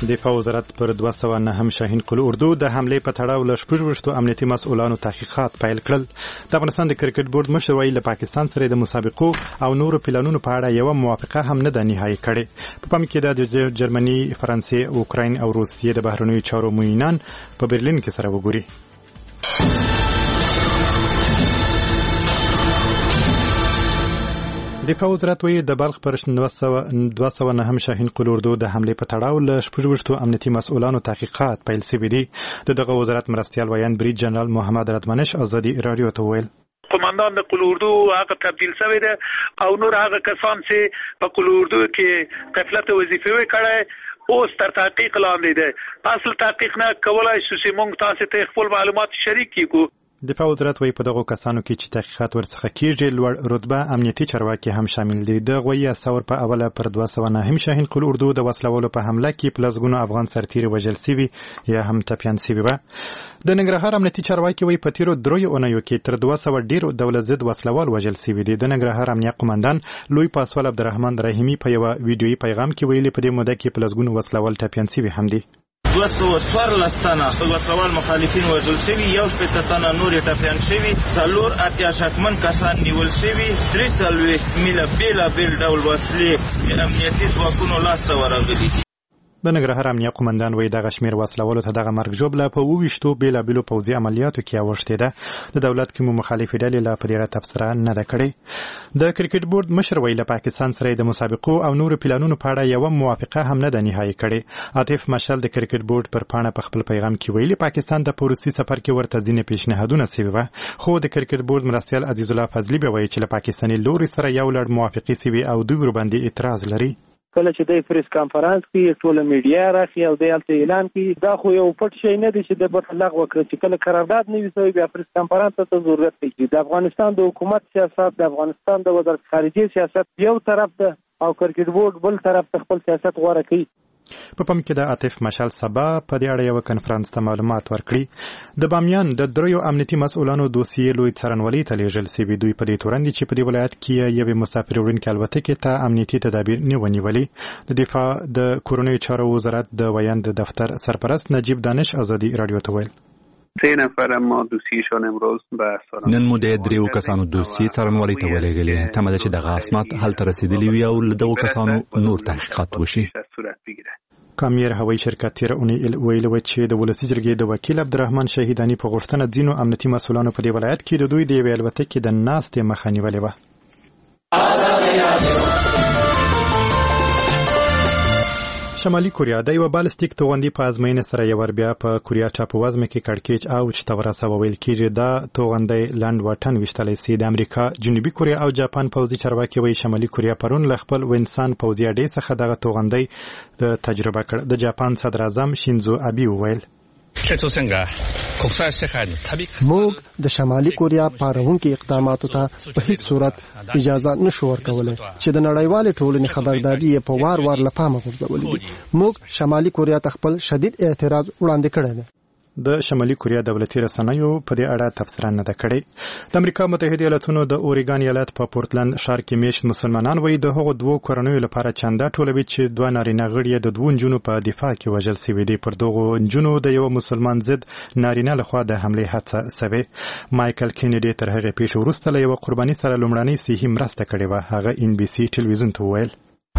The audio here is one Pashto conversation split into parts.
دفاع وزارت پر 209 شاهین قل اردو د حمله په تړاو له 16 امنیتي مسؤلانو تحقیقات پیل کړل. د افغانستان د کرکټ بورډ مشر ویلي له پاکستان سره د مسابقو او نورو پلانونو په اړه یو موافقه هم نه ده نهایی کړې. په پام کې د جرمني، فرانسې، اوکراین او روسیې د بهرنیو چارو معینان په برلین کې سره وګوري. دفاع وزارت وی د بلخ پر 209 شاهین قل اردو د حمله په تړاو له 16 امنیتي مسؤلانو تحقیقات پیل شوي دي. دغه وزارت مرستیال ویان بریج جنرال محمد رضمنش ازادي رادیو ته ویل قماندان د قل اردو هغه تبدیل شوی دی او نور هغه کسان چې په قل اردو کې قفلت وظیفه وکړي اوس تر تحقیق لاندې دي. اصل تحقیق نه کولای شو چې موږ تاسو ته خپل معلومات شریک کړو. دفاع وزارت وی په دغه کسانو کې چې تحقیقات ورڅخه کیږي لوړ رتبه امنیتي چارواکي هم شامل دي. د غوي ثور په اوله پر 209 شاهین قل اردو د وسلوالو په حمله کې پلسګونو افغان سرتیري وژل شوي یا هم ټپیان شوي و. د ننګرهار امنیتي چارواکي وی په تیرو دریو اونیو کې تر 200 ډیر دولت ضد وسلوال وژل شوي دي. د ننګرهار امنیه قومندان لوی پاسوال عبدالرحمن رحیمی په یو ویډیويي پیغام کې ویلي په دې موده کې پلسګونو وسلوال ټپیان شوي هم دي. 214 تنه وسلوال مخالفین وژل شوي، 1 تنه نور ټپیان شوي، 4 شکمن کسان نیول شوي، 43 میله بیل ډول وسلې امنیتي ځواکونو لاسته ورغلي. د ننګرهار امنیه قومندان وی دغه شمیر وسلوالو ته دغه مرګ ژوبله په 22 بیلابیلو پوځي عملیاتو کې اوښتې ده. د دولت کې مخالفې ډلې لا په ډیره تبصره نه ده کړې. د کرکټ بورډ مشر وی له پاکستان سره د مسابقو او نورو پلانونو په اړه یو موافقه هم نه ده نهایی کړې. عاطف مشال د کرکټ بورډ پر پاڼه په خپل پیغام کې ویلي پاکستان د پروسي سفر کې ورته ځینې پیشنهادونه شوي وو، خو د کرکټ بورډ مرستیال عزیز الله فضلي به وایي چې له پاکستاني لوري سره یو لړ موافقې شوي او دوی ورباندې اعتراض لري. کله چې د پریس کانفرنس کې ټول میډیا راځي او د اعلان کې دا خو یو پټ شی نه دی چې د بطلق وکړي چې کله قرارداد نه وي بیا پریس کانفرنس ته ضرورت دی. د افغانستان د حکومت سیاست، د افغانستان د وزارت خارجه سیاست یو طرف ده او کرکټ بورډ بل طرف ته خپل سیاست غوړه کوي. په پم کې د عاطف مشال سبا په دې اړه یو کنفرانس ته معلومات ورکړي. د بامیان د دریو امنیتي مسؤلانو دوسیې لوی څارنوالۍ ته لیږل شوي. دوی په دې تورن دي چې په دې ولایت کې یوې مسافر وړونکې الوتکې ته امنیتي تدابیر نه ونیولې. د دفاع د کورنیو چارو وزارت د ویاند دفتر سرپرست نجیب دانش ازادي رادیو ته ویل 3 نفر ما دوسیشون امروز به سران نن مو د دریو کسانو دوسیې څارنوالۍ ته ولېږلې. تمه ده چې دغه اسناد هلته رسیدلي وي او له دغو کسانو نور تحقیقات وشي. کامیر هوایي شرکت تیر اونۍ ویلي و چې د ولسي جرګې د وکیل عبدالرحمن شهیداني په غوښتنه ځینو امنیتي مسؤلانو په دې ولایت کې د دوی د یوې الوتکې د ناستې مخه نیولې وه. شمالي کوریا د یو بالستیک توغندي په ازموینې سره یو بیا په کوریا ټاپووزمه کې کړکېچ اوج ته ورسوه. ویل کېږي دا توغندی لاند واټن ویشتلی سي. د امریکا، جنوبي کوریا او جاپان پوځي چارواکي وایي شمالي کوریا پرون له خپل وینسان پوځي اډې څخه دغه توغندی د تجربه کړ. د جاپان صدر اعظم شینزو ابي وویل موږ د شمالي کوریا پارونکو اقداماتو ته په هیڅ صورت اجازه نشو ورکولای چې د نړیوال ټولنې خبرداري په وار له پامه غورځولې دي. موږ شمالي کوریا ته خپل شدید اعتراض وړاندې کړی دی. د شمالي کوریا دولتي رسنیو په دې اړه تبصره نه ده کړې. د امریکا متحده ایالاتونو د اوریګان ایالت په پورتلند ښار کې میشت مسلمانان وایي د هغو 2 کورنیو لپاره چنده ټولوي چې 2 نارینه غړي د 2 نجونو په دفاع کې وژل شوي دي. پر دغو نجونو د یو مسلمان ضد نارینه لخوا د حملې هڅه شوې. مایکل کینیډي تر هغې پیښې وروسته له یوه قرباني سره لومړنۍ صحي مرسته کړې وه. هغه NBC ټلویزیون ته وویل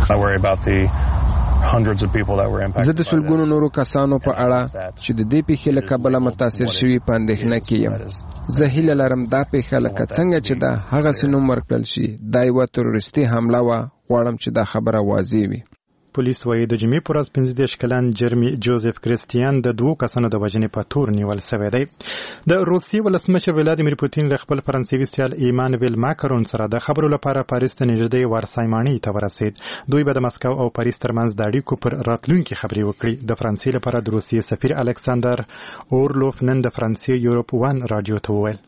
زه د سلګونو نورو کسانو په اړه چې د دې پیښې له کبله متاثر شوي په اندېښنه کې یم. زه هیله لرم دا پیښه لکه څنګه چې دا هغسې نوم ورکړل شي دا یوه تروریستي حمله وه. غواړم چې دا خبره واضح وي. پولیس وایي د جمعې پر ورځ 15 کلن جرمی جوزف کریستیان د 2 کسانو د وژنې په تور نیول شوی دی. د روسیې ولسمشر ولادیمیر پوتین له خپل فرانسوي سیال ایمانویل ماکرون سره د خبرو لپاره پاریس ته نږدې وارسای ماڼۍ ته ورسېد. دوی به د مسکو او پاریس ترمنځ د اړیکو پر راتلونکي خبرې وکړي. د فرانسې لپاره د روسیې سفیر الکساندر اورلوف نن د فرانسې یورپ 1 رادیو ته وویل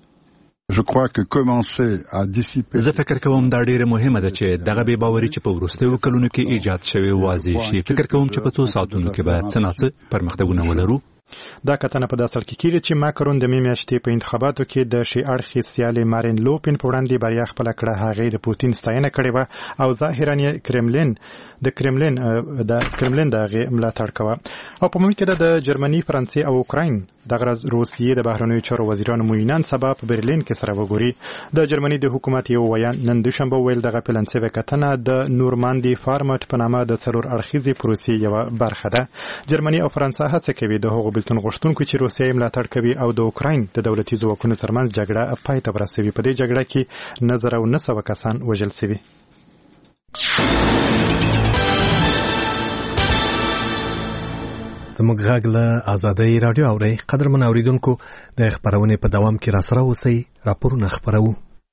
زه فکر کوم دا ډیره مهمه ده چې دغه بې باوري چې په وروستیو کلونو کې ایجاد شوی واضح شي. فکر کوم چې په 2 ساعتونو کې به څه نه څه پرمختګونه ولرو. دا کتنه په داسل کې کېږي چې ماکرون د میاشتې په انتخاباتو کې د شي اړخي سیالي مارین لوپن په وړاندې بریا خپل کړه. هغه د پوتین ستاینه کړې و او ظاهرا د کرملین دغه ملاتړ کوي. او په ممکن ده د جرمني، فرانسې او اوکراین د غرض روسیې د بهرنیو چارو وزیرانو موینان سبا په برلین کې سره وګوري. د جرمني د حکومت یو ویان نن دوشنبه ویل دغه پلانسي کتنه د نورماندي فارمټ په نامه د څلور اړخیزي پروسې یو برخه ده. جرمني او فرانسه هڅه کوي د هغو بلتون غوښتونکو چې روسیه ملاتړ کوي او د اوکراین د دولتي ځواکونو ترمنځ جګړه پای ته ورسوي. په دې جګړه کې 1900 کسان وژل شوي. زموږ غږ له آزادۍ رادیو اوري. قدرمن اوریدونکو د خبرونه په دوام کې را سره اوسئ. راپورونه خبرو.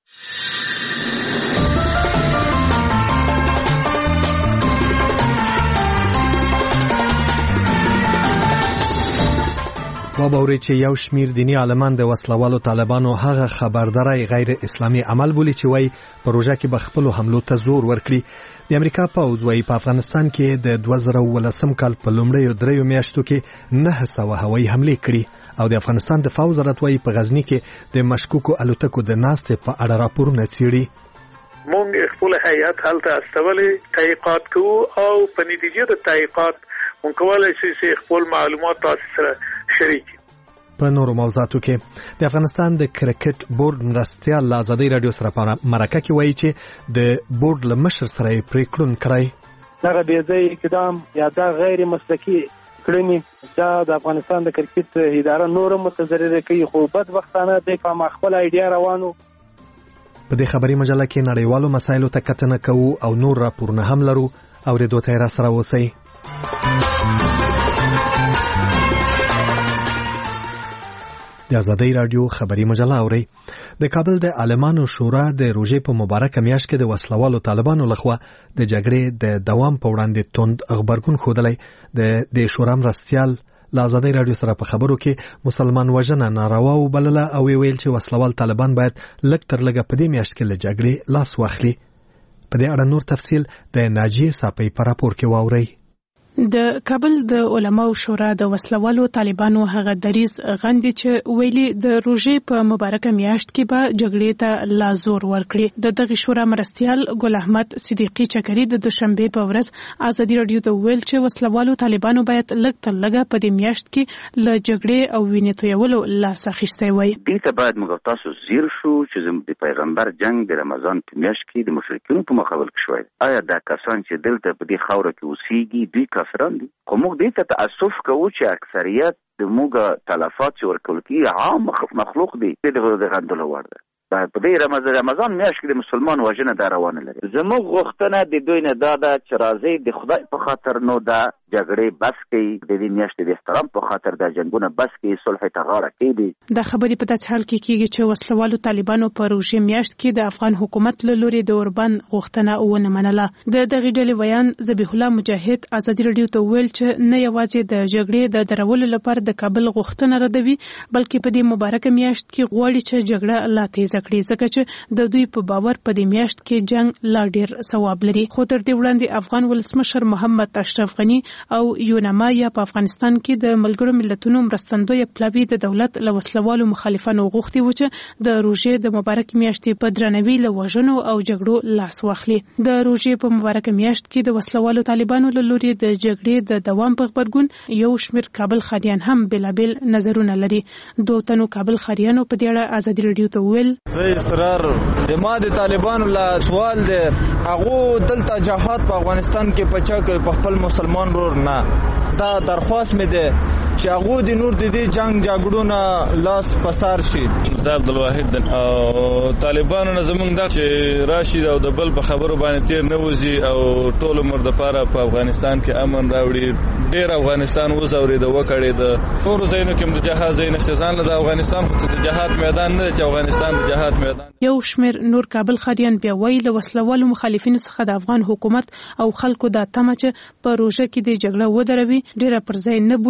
باوري چې یو شمیر دینی عالمان د وسلوالو طالبانو هغه خبرداري غیر اسلامي عمل بولي چې وای پروژه کې بخپلو حملو ته زور ورکړي. د امریکا پوځ وای په افغانستان کې د 2013 کال په لومړیو 3 میاشتو کې 900 هوایي حملې کړي او د افغانستان د فوز وزارت وای په غزنی کې د مشکوکو الوتکو د ناستې په اړه راپورونه څېړي. مونږ خپل هیئت هلته استولې تحقیقات کوو او په نتیجه د تحقیقات مونږ کولای شو چې خپل معلومات تاسو سره شریک. په نورو موضوعاتو کې د افغانستان د کرکټ بورډ مرستیال له آزادۍ رادیو سره په مرکه کې وایي چې د بورډ له مشر سره یې پریکړه کړې. دغه بې ځایه اقدام یا دا غیر مسلکي کړنې دا د افغانستان د کرکټ اداره نور متضرر کوي. خو بدبختانه د کوم خپل ایډیا روانو. په دې خبري مجله کې نړیوالو مسایلو ته کتنه کوو او نور راپورونه هم لرو. اوریدو ته را سره اوسئ. د آزادۍ رادیو خبري مجله اوري. د کابل د عالمانو شورا د روژې په مبارکه میاشت کې د وسلوالو طالبانو لخوا د جګړې د دوام په وړاندې توند خبرګون ښودلی. د شورا مرستیال له آزادۍ رادیو سره په خبرو کې مسلمان وژنه ناروا وبلله او ویل چې وسلوال طالبان باید لږ تر لږه په دې میاشت کې له جګړې لاس واخلي. په دې اړه نور تفصیل د ناجیه صاپی په راپور کې واورئ. د کابل د علماو شورا د وسلوالو طالبانو هغه دریز غندي چې ویلي د روژې په مبارکه میاشت کې به جګړې ته لا زور ورکړي. د دغه شورا مرستیال ګل احمد صدیقی چکري د دوشنبه په ورځ آزادي رادیو ته ویل چې وسلوالو طالبانو باید لږ تر لږه په دې میاشت کې له جګړې او وینې تویولو لاس اخیستی وای. دې ته باید موږ تاسو زیر شو چې د پیغمبر جنگ د رمضان په میاشت کې د مشرکینو په مقابل کې شوی. آیا دا کسان چې دلته په دې خاوره کې اوسېږي دوی کافران دي؟ خو موږ دې ته تاسف کوو چې اکثریت د موږ تلفات چې ورکول کېږي عام مخلوق دي د غندلو وړ ده. په دې رمضان میاشت کې د مسلمان وژنه دا روانه لري. زموږ غوښتنه د دوی نه دا ده چې راځي د خدای په خاطر نو دا جګړې بس کوي، د دې میاشتې د احترام په خاطر دا جنگونه بس کوي، صلح ته غاړه کېږي. دا خبرې په داسې حال کې کېږي چې وسلوالو طالبانو په روژې میاشت کې د افغان حکومت له لوري د اوربند غوښتنه ونه منله. د دغې ډلې ویان ذبیح الله مجاهد آزادي رادیو ته ویل چې نه یوازې د جګړې د درولو لپاره د کابل غوښتنه ردوي، بلکې په دې مبارکه میاشت کې غواړي چې جګړه لا تیزه کړي، ځکه چې د دوی په باور په دې میاشت کې جنگ لا ډیر ثواب لري. خو تر دې وړاندې افغان ولسمشر محمد اشرف غنی او یونما یا په افغانستان کې د ملګرو ملتونو مرستندوی پلاوی د دولت له وسلوالو مخالفانو غوښتي و چې د روژې د مبارکې میاشتې په درناوي له وژنو او جګړو لاس واخلي. د روژې په مبارکه میاشت کې د وسلوالو طالبانو له لوري د جګړې د دوام په خبرګون یو شمېر کابل ښاریان هم بېلابېل نظرونه لري. دوه تنو کابل ښاریانو په دې اړه آزادي رادیو ته وویل اصرار د طالبانو لا سوال دی هغه دلته جهاد په افغانستان کې پچا کوي په خپل مسلمان رور نه. دا درخواست مې ده چې هغه د نور د دې جګړو نه لاس پسار شي. عبد الواحد او طالبانو نه زمونږ د چې راشي او د بل په خبرو باندې تیر نه وځي او ټول عمر د پاره په افغانستان کې امن راوړي. ډیر افغانستان وزوري د وکړې د نور زینو کې د جهاد زین نشزان د افغانستان خو د جهاد میدان نه چې افغانستان د جهاد میدان. یو شمیر نور کابل ښاریان بیا وایي له وسلوالو مخالفینو څخه د افغان حکومت او خلکو د تمه چې په روژه کې د جګړه ودروي ډیره پر ځای نه بولي، ځکه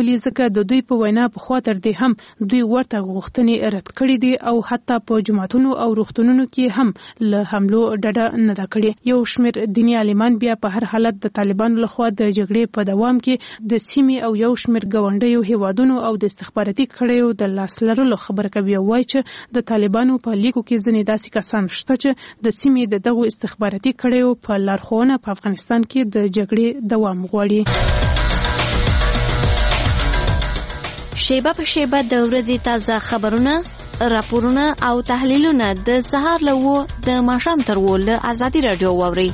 البته د دوی په وینا په خوا تر دې هم دوی ورته غوښتنې رد کړې دي او حتی په جماعتونو او روغتونونو کې هم له حملو ډډه نه ده کړې. یو شمېر دیني عالمان بیا په هر حالت د طالبانو لخوا د جګړې په دوام کې د سیمې او یو شمېر ګاونډیو هیوادونو او د استخباراتي کړیو د لاس لرلو خبره کوي او وایي چې د طالبانو په لیکو کې ځینې داسې کسان شته چې د سیمې د دغو استخباراتي کړیو په لارښوونه په افغانستان کې د جګړې دوام غواړي. شیبه په شیبه د ورځې تازه خبرونه، راپورونه او تحلیلونه د سهار له 9 د ماښام تر 10 له ازادي رادیو واورئ.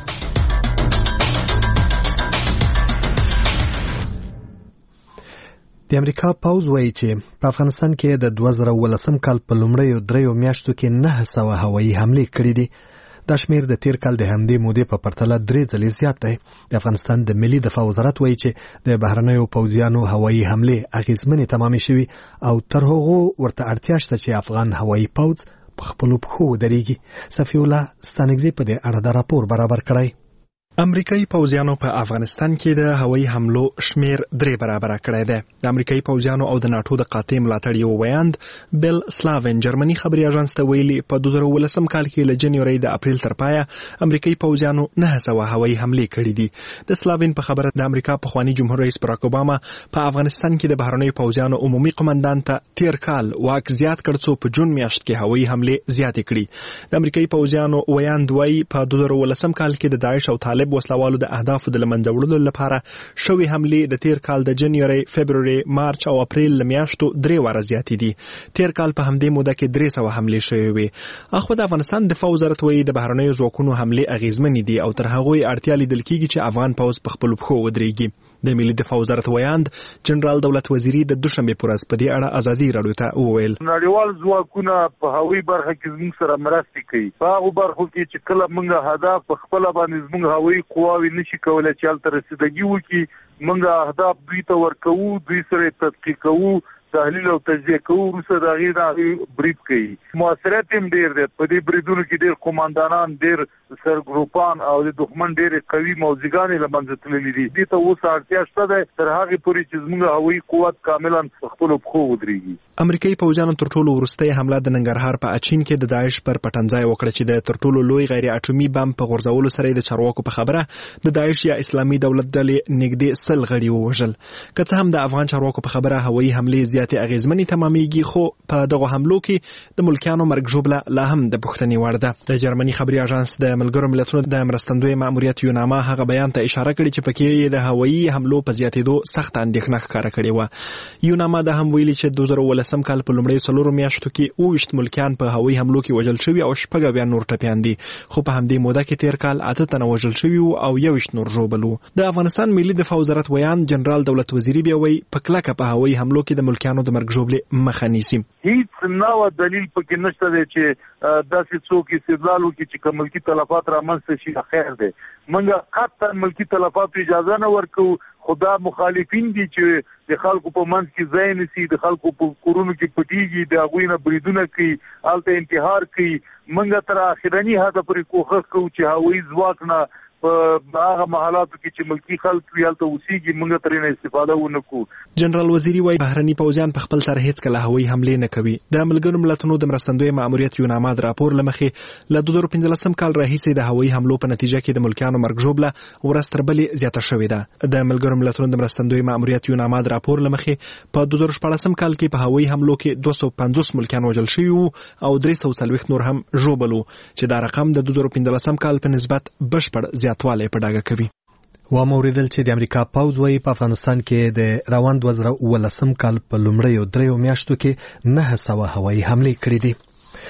د امریکا پوز وایي چې په افغانستان کې د 2018 کال په لومړیو 3 میاشتو کې 900 هوایي حملې کړې دي. دا شمیر د تیر کال د همدې مودې په پرتله 3 ځلې زیات دی. د افغانستان د ملي دفاع وزارت وایي چې د بهرنیو پوځیانو هوایي حملې اغیزمنې تمامې شوي او تر هغو ورته اړتیا شته چې افغان هوایي پوځ په خپلو پښو ودرېږي. صفي الله ستانکزی په دې اړه د راپور برابر کړی. امریکایي پوځیانو په افغانستان کې د هوایي حملو شمیر 3 برابر کړی دی. د امریکایي پوځیانو او د ناتو د قاطع ملاتړ یو ویاند بیل سلاوین جرمني خبري اژانس ته ویلي په 2018 کال کې له جنوري د اپریل تر پایه امریکایي پوځیانو 900 هوایي حملې کړې دي. د سلاوین په خبره د امریکا پخوانی جمهور رئیس براک اوباما په افغانستان کې د بهرنیو پوځیانو عمومي قومندان ته تیر کال واک زیات کړ څو په جون میاشت کې هوایي حملې زیاتې کړې. د امریکایي پوځیانو ویاند وایي په 2018 کال کې د داعش او طالب وسلوالو د اهدافو د لمنځه وړلو لپاره شوې حملې د تیر کال د جنوري، فبروري، مارچ او اپریل میاشتو 3 واره زیاتې دي. تیر کال په همدې موده کې 300 حملې شوې وي. اخو د افغانستان دفاع وزارت وایي د بهرنیو ځواکونو حملې اغیزمنې دي او تر هغه اړتیا لیدل کېږي چې افغان پوځ په خپل پښو ودرېږي. د ملي دفاع وزارت ویاند جنرال دولت وزیری د دوشنبه پر ورځ په دې اړه ازادي راډیو ته وویل نړیوال ځواکونه په هوایي برخه کې زموږ سره مرسته کوي. په هغه برخو کې چې کله موږ هدف په خپل باندې زموږ هوایي قواوې نشي کولای چې هلته رسیدګي وکړي، موږ اهداف دوی ته ورکوو، دوی سره تحقیق کوو، تحلیل او تجزیه کوو، وروسته د هغې بریف کوي. موثریت هم ډېر دی. په دې بریدونو کې ډېر قوماندانان، ډېر سرګروپان او د دښمن ډېرې قوي موضوعګانې له منځه تللي دي. دې ته اوس اړتیا شته ده تر هغې پورې چې زموږ هوایي قوت کاملا په خپلو پښو ودرېږي. امریکایي پوځیانو تر ټولو وروستۍ حمله د ننګرهار په اچین کې د داعش پر پټنځای وکړه چې د تر ټولو لوی غیر اټومي بم په غورځولو سره د چارواکو په خبره د داعش یا اسلامي دولت ډلې نږدې 100 غړي ووژل. که څه هم د افغان چارواکو په خبره هوایي حملې زیاتې اغیزمنې تمامېږي، خو په دغه حملو کې د ملکیانو مرګ ژوبله لا هم د پوښتنې وړ ده. د جرمني خبري اژانس د ملګرو ملتونو د مرستندوی ماموریت یوناما هغه بیان ته اشاره کړې چې پکې د هوایي حملو په زیاتېدو سخت اندېښنه ښکاره کړې وه. یوناما دا هم ویلي چې 2018 کال په لومړیو 4 میاشتو کې 28 ملکیان په هوایي حملو کې وژل شوي او 6 نور ټپیان دي، خو په همدې موده کې تیر کال 8 تنه وژل شوي او 21 نور ژوبل وو. د افغانستان ملي دفاع وزارت ویان جنرال دولت وزیری بیا وایي په کلکه په هوایي حملو کې د ملکیانو د مرګ ژوبلې مخه نیسي. هیڅ نوع دلیل پکې نشته دی چې داسې څوک استدلال وکړي چې ملکي تلفات رامنځته شي. خیر دی، موږ قطعا ملکي تلفاتو اجازه نه ورکوو، خدا مخالفین دي چې د خلکو په منځ کې ځای نسی، د خلکو په کورونو کې پټیږي، د هغوی نه بریدونه کوي، هلته انتحار کوي. موږ تر اخرني حده پورې کوښښ کوو چې هوایي ځواک نه په هغه محلاتو کې چې ملکی خلک وي هلته اوسېږي موږ ترې نه استفاده ونه کړو. جنرال وزیری وایي بهرني پوځیان په خپل سر هیڅکله هوایي حملې نه کوي. د ملګرو ملتونو د مرستندوی ماموریت یوناما د راپور له مخې له 2015 کال راهیسې د هوایي حملو په نتیجه کې د ملکیانو مرګ ژوبله ورځ تر بلې زیاته شوې ده. د ملګرو ملتونو د مرستندوی ماموریت یوناما د راپور له مخې په 2014 کال کې په هوایي حملو کې 250 ملکیان وژل شوي وو او 340 نور هم ژوبل وو چې دا رقم د 2015 کال په نسبت بشپړ زیاتوالی په ډاګه کوي. واوریدل چې د امریکا پوځ وایي په افغانستان کې د روان 2018 کال په لومړیو 3 میاشتو کې 900 هوایي حملې کړې دي.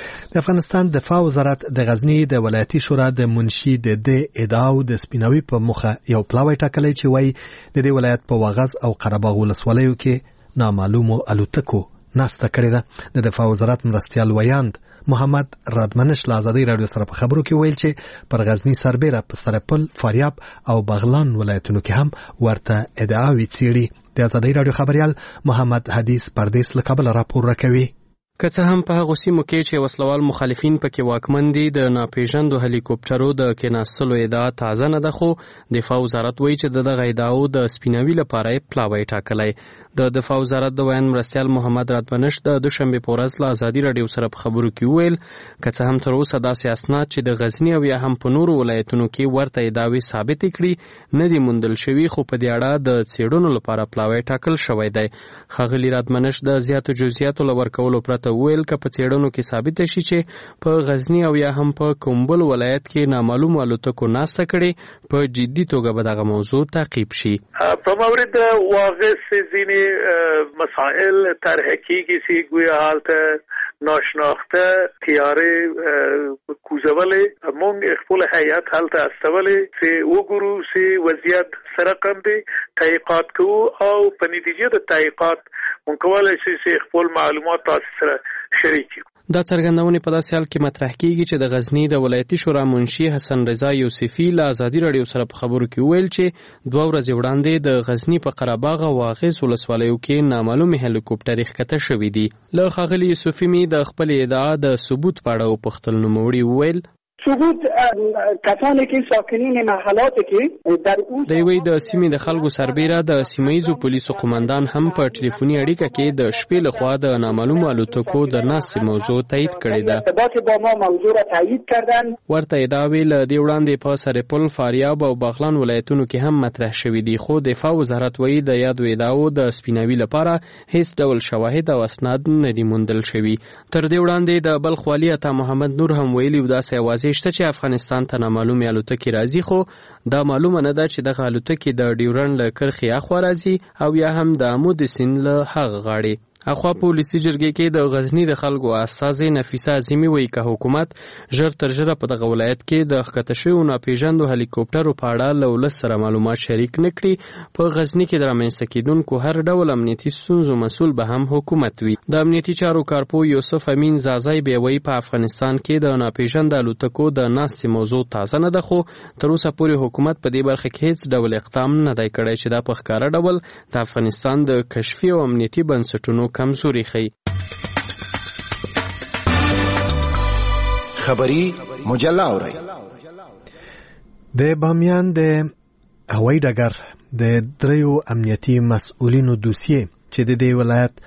د افغانستان دفاع وزارت د غزنی د ولایتي شورا د منشي د ادعاو د سپیناوي په مخه یو پلاوی ټاکلی چې وایي د دې ولایت په واغز او قرهباغ ولسوالیو کې نامعلومو الوتکو ناسته کړې ده. د دفاع وزارت مرستیال ویاند محمد رادمنش له ازادي رادیو سره په خبرو کې ویل چې پر غزنی سربېره په سرپل، فاریاب او بغلان ولایتونو کې هم ورته ادعاوې څېړي. د ازادي رادیو خبريال محمد حدیث پردیس له کابل راپور راکوي. که څه هم په هغو سیمو کې چې وسلوال مخالفین پکې واکمن دي د ناپېژاندو هلیکوپټرو د کېناستلو ادعا تازه نه ده، خو دفاع وزارت وایي چې دغه ادعاو د سپیناوي لپاره یې پلاوی ټاکلی. د دفاع وزارت د بیان مرستیال محمد راتبنش د دوشنبې په ورځ له ازادي راډیو سره په خبرو کې وویل که څه هم تر اوسه داسې اسناد چې د غزني او یا هم په نورو ولایتونو کې ورته ادعاوې ثابتې کړي نه دي موندل شوي، خو په دې اړه د څېړنو لپاره پلاوی ټاکل شوی دی. ښاغلي راتبنش د زیاتو جزئیاتو له ورکولو پرته ویل که په څېړنو کې ثابته شي چې په غزني او یا هم په کوم بل ولایت کې نامعلومو الوتکو ناسته کړې په جدي توګه به دغه موضوع تعقیب شي. په مورد واقع ځینې مسائل طرح کیږي چې ګویا حالت ناشناخته تیارې کوزولې مونږ خپل هیئت هلته استولې چې وګورو چې وضعیت سره کم دی تحقیقات کوو او په نتیجه د تحقیقات مونږ کولای شو چې خپل معلومات تاسو سره شریک کړو. دا څرګندونې په داسې حال کې مطرح کیږي چې د غزني د ولایتي شورا منشي حسن رضا یوسفي له ازادي راډیو سره په خبرو کې ویل چې 2 ورځې وړاندې د غزني په قرهباغ او واغظ ولسوالیو کې نامعلومې هلیکوپټرې ښکته شوي دي. له ښاغلي یوسفي مې د خپل ادعا د ثبوت په اړه وپوښتل، نوموړي وویل ثبوت کسانی که ساکنین محلات که در اون د یوې د سیمې د خلکو سربیره د سیمه‌ییزو پولیسو قومندان هم په ټلیفوني اړیکه کې د شپې لخوا د نامعلومو الوتکو د ناستې موضوع تایید کړې ده. ارتباط با ما موضوع را تایید کردن. ورته ادعاوې له دې وړاندې په سرپل، فاریاب او باغلان ولایتونو کې هم مطرح شوي دي، خو دفاع وزارت وایي د یادو ادعاو د سپیناوي لپاره هیڅ ډول شواهد او اسناد نه دي موندل شوي. تر دې وړاندې د بلخ والي عطا محمد نور هم ویلي و داسې اوازې شته چې افغانستان ته نامعلومې الوتکې راځي، خو دا معلومه نه ده چې دغه الوتکې د ډیورنډ له کرښې اخوا راځي او یا هم د آمو د سیند له هغه غاړې. اخوا پولیسي جرګې کې د غزني د خلکو استازې نفیسه عظیمي وایي که حکومت ژر تر ژره په دغه ولایت کې د ښکته شویو ناپېژاندو هلیکوپټرو په اړه له ولس سره معلومات شریک نه کړي، په غزني کې د رامنځته کېدونکو هر ډول امنیتي ستونزو مسؤل به هم حکومت وي. د امنیتي چارو کارپو یوسف امین زازی بیا وایي په افغانستان کې د ناپېژانده الوتکو د ناستې موضوع تازه نه ده، خو تر اوسه پورې حکومت په دې برخه کې هیڅ ډول اقدام نه دی کړی چې دا په ښکاره ډول د افغانستان د کشفي او امنیتي بنسټونو کمزوري ښیي. خبری مجله اورئ. د بامیان د هوایي ډګر د 3 امنیتي مسؤلینو دوسیې چې د دې ولایت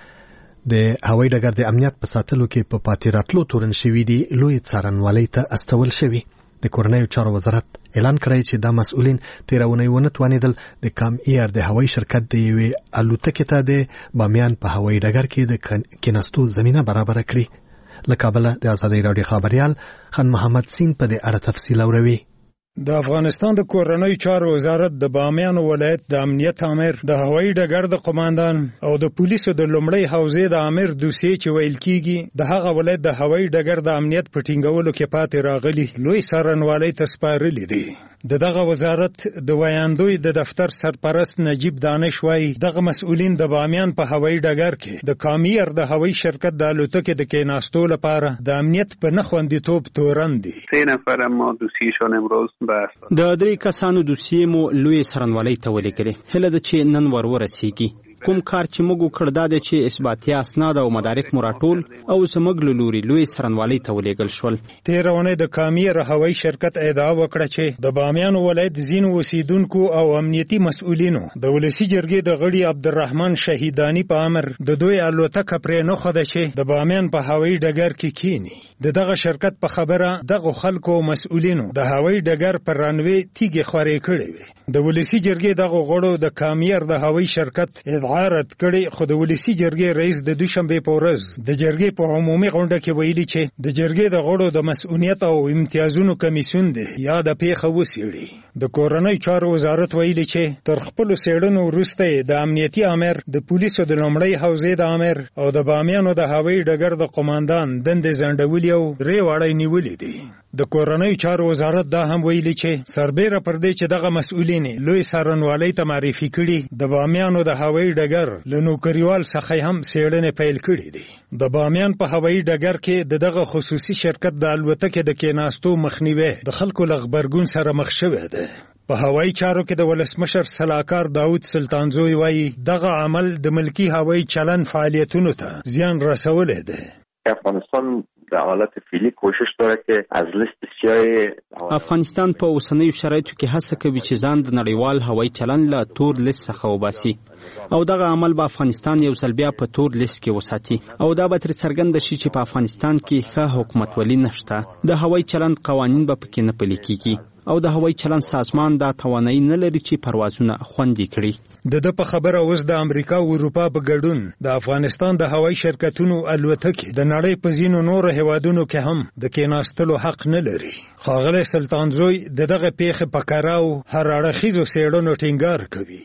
د هوایي ډګر د امنیت په ساتلو کې په پاتې راتلو تورن شوي دي لوی څارنوالۍ ته استول شوي. د کورنیو چارو وزارت اعلان کړی چې دا مسؤلین تیرونی ونه توانېدل د کام ایر د هوایي شرکت د یوې الوتکې ته د بامیان په هوایي ډګر کې د کېناستو زمینه برابره کړي. له کابله د ازادۍ راډیو خبریال خان محمد سین په دې اړه تفصیل اوري. د افغانستان د کورنیو چارو وزارت د بامیان ولایت د امنیت امیر، د هوایي ډګر د قوماندان او د پولیسو د لومړۍ حوزې د امیر دوسیې چې ویل کیږي د هغه ولایت د هوایي ډګر د امنیت په ټینګولو کې پاتې راغلي لوی څارنوالۍ ته سپارلي دي. دغه وزارت د ویاندوی د دفتر سرپرست نجیب دانش وایي دغه مسؤلین د بامیان په هوایي ډګر کې د کامیر د هوایي شرکت د الوتکې د کېناستو لپاره د امنیت په نه خوندیتوب تورن دي. 3 نفر ما دوسیشون امروز د 3 کسانو دوسیې مو لوی څارنوالۍ ته ولېږلې. هیله ده چې نن ورسیږي. کوم کار چې موږ وکړ دا دی چې اثباتي اسناد او مدارک مو راټول او زموږ له لوري لوی څارنوالۍ ته ولېږل شول. تېره اونۍ د کامیر هوایي شرکت ادعا وکړه چې د بامیان ولایت ځینو اوسیدونکو او امنیتي مسؤلینو د ولسي جرګې د غړي عبدالرحمن شهیدانی په امر د دوی الوتکه پرې نه ښوده چې د بامیان په هوایي ډګر کې کینی. دغه شرکت په خبره دغه خلکو او مسؤلینو د هوایي ډګر پر رانوي تیږې خورې کړې وې. د ولسي جرګې دغه غړو د کامیر د هوایي شرکت رد کړي، خو د ولسي جرګې رئیس د دوشنبې په ورځ د جرګې په عمومي غونډه کې ویلي چې د جرګې د غړو د مسؤلیت او امتیازونو کمیسیون دی یا د پیښه وسیړي. د کورنیو چارو وزارت ویلي چې تر خپل څېړنو وروسته د امنیتي امیر، د پولیسو د لومړۍ حوزې د امیر او د بامیانو د هوایي ډګر د قوماندان دندې ځنډولي او 3 واړه نیولې دي. د کورنیو چارو وزارت دا هم ویلي چې سربیره پر دې چې دغه مسؤلین لوی څارنوالۍ ته معرفي کړي، د بامیانو د هوایي ډګر له نوکریوال څخه هم څېړنې پیل کړي دي. د بامیان په هوایي ډګر کې دغه خصوصي شرکت د الوتکې د کېناستو مخنیوی د خلکو له غبرګون سره مخ شوی دی. په هوایي چارو کې د ولسمشر سلاکار داود سلطانزوی وایي دغه عمل د ملکی هوایي چلن فعالیتونو ته زیان رسولی دی. افغانستان در حالت فعلی کوشش داره که از لیست سیاه افغانستان په اوسنیو شرایطو کې هڅه کوي چې ځان د نړیوال هوایي چلند له تور لیست څخه وباسي او دغه عمل به افغانستان یو ځل بیا په تور لیست کې وساتي او دا به تر څرګنده شي چې په افغانستان کې ښه حکومتولي نشته، د هوایي چلند قوانین به پکې نه پلي کیږي او د هوایي چلند سازمان دا توانایي نه لري چې پروازونه خوندي کړي. د په خبره اوس د امریکا او اروپا په ګډون د افغانستان د هوایي شرکتونو الوتکې د نړۍ په ځینو نورو هیوادونو کې هم د کېناستلو حق نه لري. ښاغلی سلطانزوی دغه پیښې په کره او هر اړخیزو څېړنو ټینګار کوي.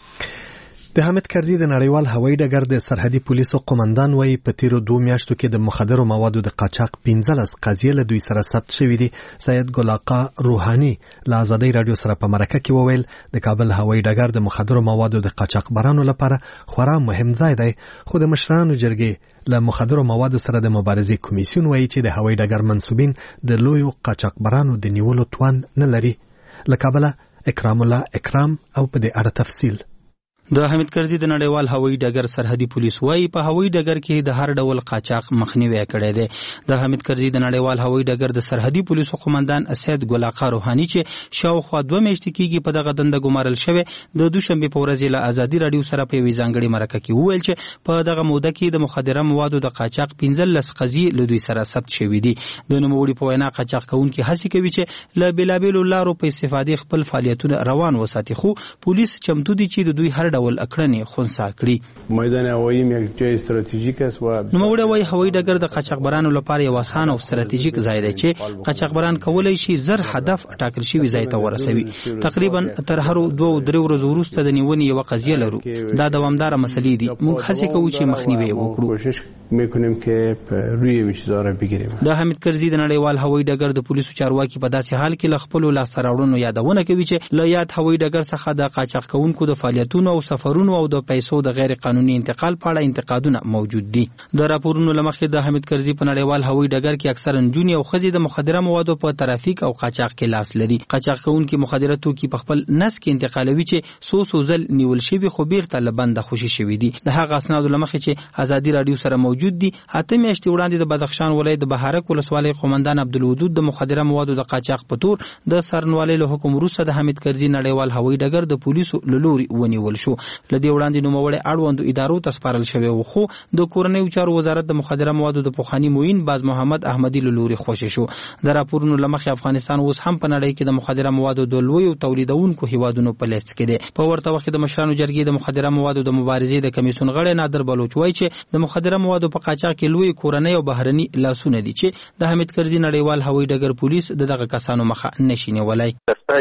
د حامد کرزي د نړیوال هوایي ډګر د سرحدي پولیسو قومندان وایي په تیرو 2 میاشتو کې د مخدرو موادو د قاچاق 15 قضیې له دوی سره ثبت شوې دي. سید ګل آقا روحاني له آزادۍ رادیو سره په مرکه کې وویل د کابل هوایي ډګر د مخدرو موادو د قاچاقبرانو لپاره خورا مهم ځای دی، خو د مشرانو جرګې له مخدرو موادو سره د مبارزې کمیسیون وایي چې د هوایي ډګر منسوبین د لویو قاچاقبرانو د نیولو توان نه لري. له کابله اکرام الله اکرام او په دې اړه تفصیل. د حامد کرزي د نړیوال هوایي ډګر سرحدي پولیس وايي په هوایي ډګر کې د هر ډول قاچاق مخنیوي کړی دی. د حامد کرزي د نړیوال هوایي ډګر د سرحدي پولیسو قومندان سید ګل آقا روحاني چې شاوخوا 2 میاشتې کېږي په دغه دنده ګمارل شوی، د دوشنبه په ورځ له آزادي رادیو سره په یوې ځانګړې مرکه کې وویل چې په دغه موده کې د مخدره موادو د قاچاق 15 قضیې له دوی سره ثبت شوې دي. د نوموړي په وینا قاچاق کوونکي هڅه کوي چې له بېلابېلو لارو په استفادې خپل فعالیتونه روان وساتي، خو پولیس چمتو دي چې د دوی هر ډول اکړنې خنثی کړي. میدان هوایی یک جای استراتیژیک است و نوموړی وايي هوایي ډګر د قاچاقبرانو لپاره یو اسان او استراتیژیک ځای دی چې قاچاقبران کولای شي زر هدف ټاکل شوی ځای ته ورسوي. تقریبا تر هر 2-3 ورځې وروسته د نیونې یو قضیه لرو. دا دوامدار مسلې دي. موږ هڅه کوو چې مخنیوي وکړو. کوشش میکنیم که روی وچزا را بگیریم. د حامد کرزي د نړیوال هوایي ډګر د پولیسو چارواکي په داسې حال کې له خپل لاسته راوړنو یادونه کوي چې له یاد هوایي ډګر څخه د قاچاق کوونکو د فعالیتونو او سفرونو او د پیسو د غیر قانوني انتقال په اړه انتقادونه موجود دي. د راپورونو لمخې د حامد کرزي په نړیوال هوایي ډګر کې اکثرا نجونې او ښځې د مخدره موادو په ترافیک او قاچاق کې لاس لري. قاچاق کوونکي مخدره توکي په خپل نس کې انتقالوي چې څو ځل نیول شوي خو بیرته له بنده خوشي شوي دي. د هغه اسنادو لمخې چې آزادي رادیو سره موجود دي، 8 میاشتې وړاندې د بدخشان ولایت د بهارک ولسوالۍ قومندان عبدالودود د مخدره موادو د قاچاق په تور د سرنوالۍ له حکم وروسته د حامد کرزي نړیوال هوایي ډګر د پولیسو له لوري ونیول شو. له دې وړاندې نوموړی اړوندو ادارو ته سپارل شوی و، خو د کورنیو چارو وزارت د مخدره موادو د پخواني معین باز محمد احمدي له لوري خوشی شو. د راپورونو لمخې افغانستان اوس هم په نړۍ کې د مخدره موادو د لویو تولیدونکو هیوادونو په لیست کې دی. په ورته وخت د مشرانو جرګې د مخدره موادو د مبارزې د کمیسیون غړی نادر بلوچ وایي چې د مخدره موادو په قاچاق کې لوی کورنۍ او بهرني لاسونه دي چې د حامد کرزي نړیوال هوایي ډګر پولیس دغه کسانو مخه نشي نیولای.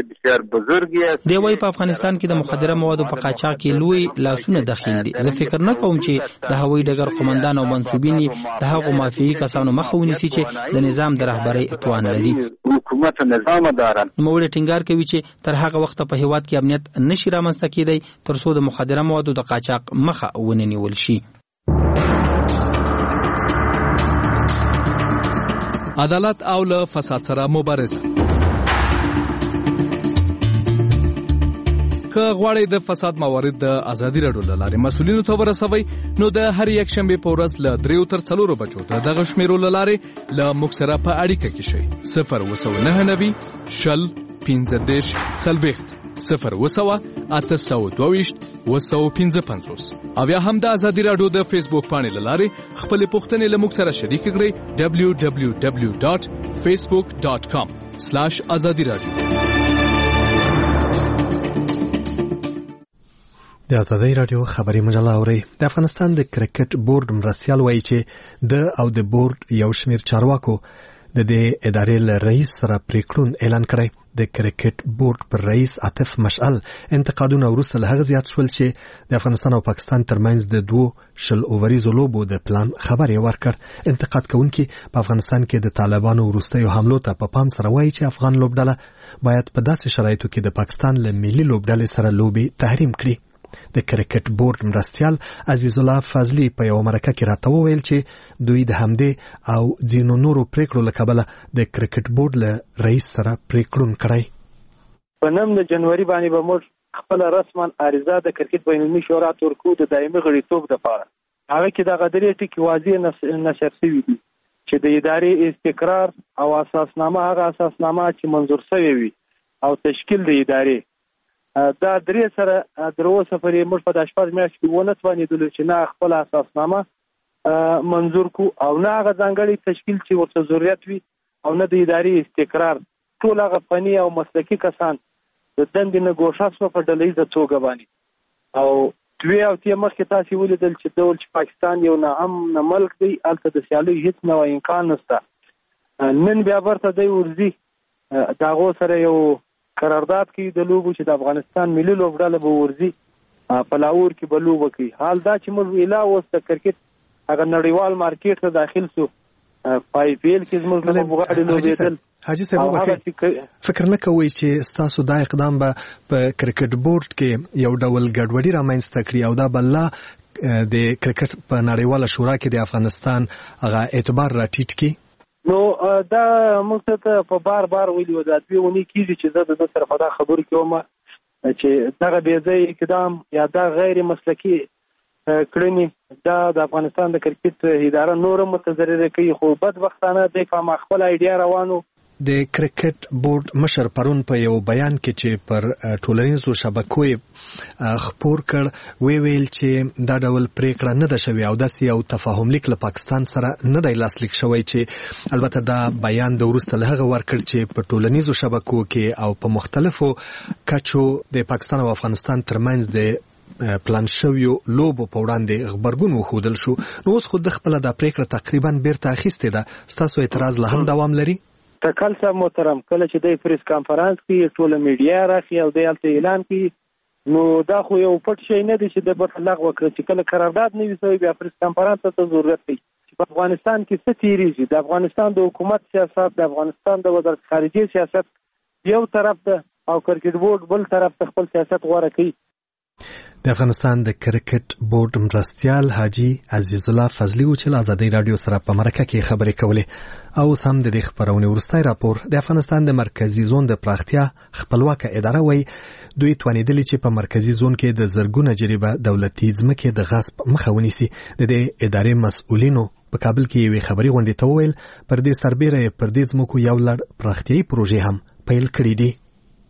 دی وايي په افغانستان کې د مخدره موادو په قاچاق کې لوی لاسونه داخل دي. زه فکر نه کوم چې د هوایي ډګر قومندان او منسوبین د هغو مافیایي کسانو مخه ونیسي چې د نظام د رهبرۍ توان لري. حکومت نظام دارن نوموړی ټینګار کوي چې تر هغه وخت په هیواد کې امنیت نشي رامنځته کېدی تر څو د مخدره موادو د قاچاق مخه ونیول شي. عدالت او له فساد سره مبارزه. که غواړئ د فساد موارد د آزادي رادیو له لارې مسؤلینو ته ورسوئ، نو د هر یک شنبې په ورځ له 3 تر 4 بجو د دغه شمیرو له لارې له موږ سره په اړیکه کې شئ. 029 شل 15 40 0 او یا هم د آزادي رادیو د فیسبوک پاڼې له لارې خپل پوښتنې له موږ سره شریک کړئ. www.facebook.com/azadi radio. د آزادۍ رادیو خبري مجله اوري. د افغانستان د کرکټ بورډ مرستیال وایي چې د او د بورډ یو شمیر چارواکو د دې ادارې له رئیس سره پریکړون اعلان کړی. د کرکټ بورډ پر رئیس عاطف مشعل انتقادونه وروسته له هغه زیات شول چې د افغانستان او پاکستان ترمنځ د 2 اووریزو لوبو د پلان خبر یې ورکړ. انتقاد کوونکي په افغانستان کې د طالبانو وروستیو حملو ته په پام سره وایي چې افغان لوبډله باید په داسې شرایطو کې د پاکستان له ملي لوبډلې سره لوبي تحریم کړي. د کرکټ بورډ مرستیال عزیز الله فضلی په یو مرکه کې راته وویل چې دوی د همدې او ځینو نورو پریکړو له کبله د کرکټ بورډ له رئیس سره پریکړون کړی. په 9 د جنوري باندې به موږ خپل رسما عریضه د کرکټ بین‌المللي شورا تورکو د دایمي غړیتوب لپاره هغه کې د غدري ټکی واضح نشر شوی دی چې د ادارې استقرار او اساسنامه هغه اساسنامه چې منظور شوی وي او تشکیل د ادارې دا درې سره درو سفرې موږ په 18 میاشتې کې ونه توانېدل چې نه خپل اساسنامه منظور کو او نه هغه ځانګړي تشکیل چې ورته ضرورت وي او نه د ادارې استقرار ټول هغه فني او مسلکي کسان د دندې نه ګوښه شو په ډلهیزه توګه باندې او دوی او تیا مخکې تاسو ولیدل چې ډول چې پاکستان یو نه ملک دی البته د سیالي هیڅ نه امکان نشته نن بیا ورته دی ورزي داغه سره یو قرارداد کې د لوبو چې د افغانستان ملي لوبډاله به ورزي په لاهور کې به لوب کوي حال دا چې موږ ویلا اوس د کرکټ هغه نړیوال مارکیټ ته داخل شو پای پیل کې موږ له بغاړي لوبېدل حاجی صاحب فکر نه کوي چې تاسو دا اقدام به په کرکټ بورډ کې یو ډول ګډوډي رامنځته کړي او دا بل د کرکټ په نړیواله شورا کې د افغانستان هغه اعتبار راټیټ کړي نو دا موږ ته په بار ویلو دا دوی ونی کیږي چې زه د طرفه دا خبر کوم چې دغه بې ځای اقدام یا دا غیر مسلکي کړنی دا د افغانستان د کرکټ اداره نور متضرر کوي خو بدبختانه د کوم خپل ایډیا روانو د کرکټ بورډ مشر پرون په یو بیان کې چې پر ټولنیزو شبکو خبر کړ ویل چې دا ډول پریکړه نه ده شوی او داسې یو تفاهم لیک له پاکستان سره نه دی لاسلیک شوی چې البته دا بیان د ورسته له هغه ورکړ چې په ټولنیزو شبکو کې او په مختلفو کچو د پاکستان او افغانستان ترمنځ د پلان شویو لوبو په وړاندې خبرګون وښودل شو نو اوس خو د خپل د پریکړه تقریبا بیرته اخیسته ده ستاسو اعتراض له هم دوام لري تکل صاحب محترم کله چې د پریس کانفرنس کې ټول میډیا راخي او د اعلان کې نو دا خو یو پټ شی نه دی چې د بطلق وکړي چې کله قرارداد نه وي بیا پریس کانفرنس ته ضرورت دی چې په افغانستان کې څه تیریږي د افغانستان د حکومت سیاست د افغانستان د وزارت خارجه سیاست یو طرف ته او کرکټ بورډ بل طرف ته خپل سیاست غوړه کوي د افغانستان د کرکټ بورډ مرستیال حاجی عزیز الله فضلی او چې آزادۍ رادیو سره په مرکه کې خبرې کولې او سم د خبرونه ورستای راپور د افغانستان د مرکزی زون د پراختیا خپلواک اداره وای دوی توانیدلی چې په مرکزی زون کې د زرګونه جریبه دولتي ځمکې د غصب مخه ونیسي د دې ادارې مسؤلینو په کابل کې یو خبري غونډه ته ویل پر دې سربېره پر دې ځمکو یو لړ پراختیايي پروژې هم پیل کړې دي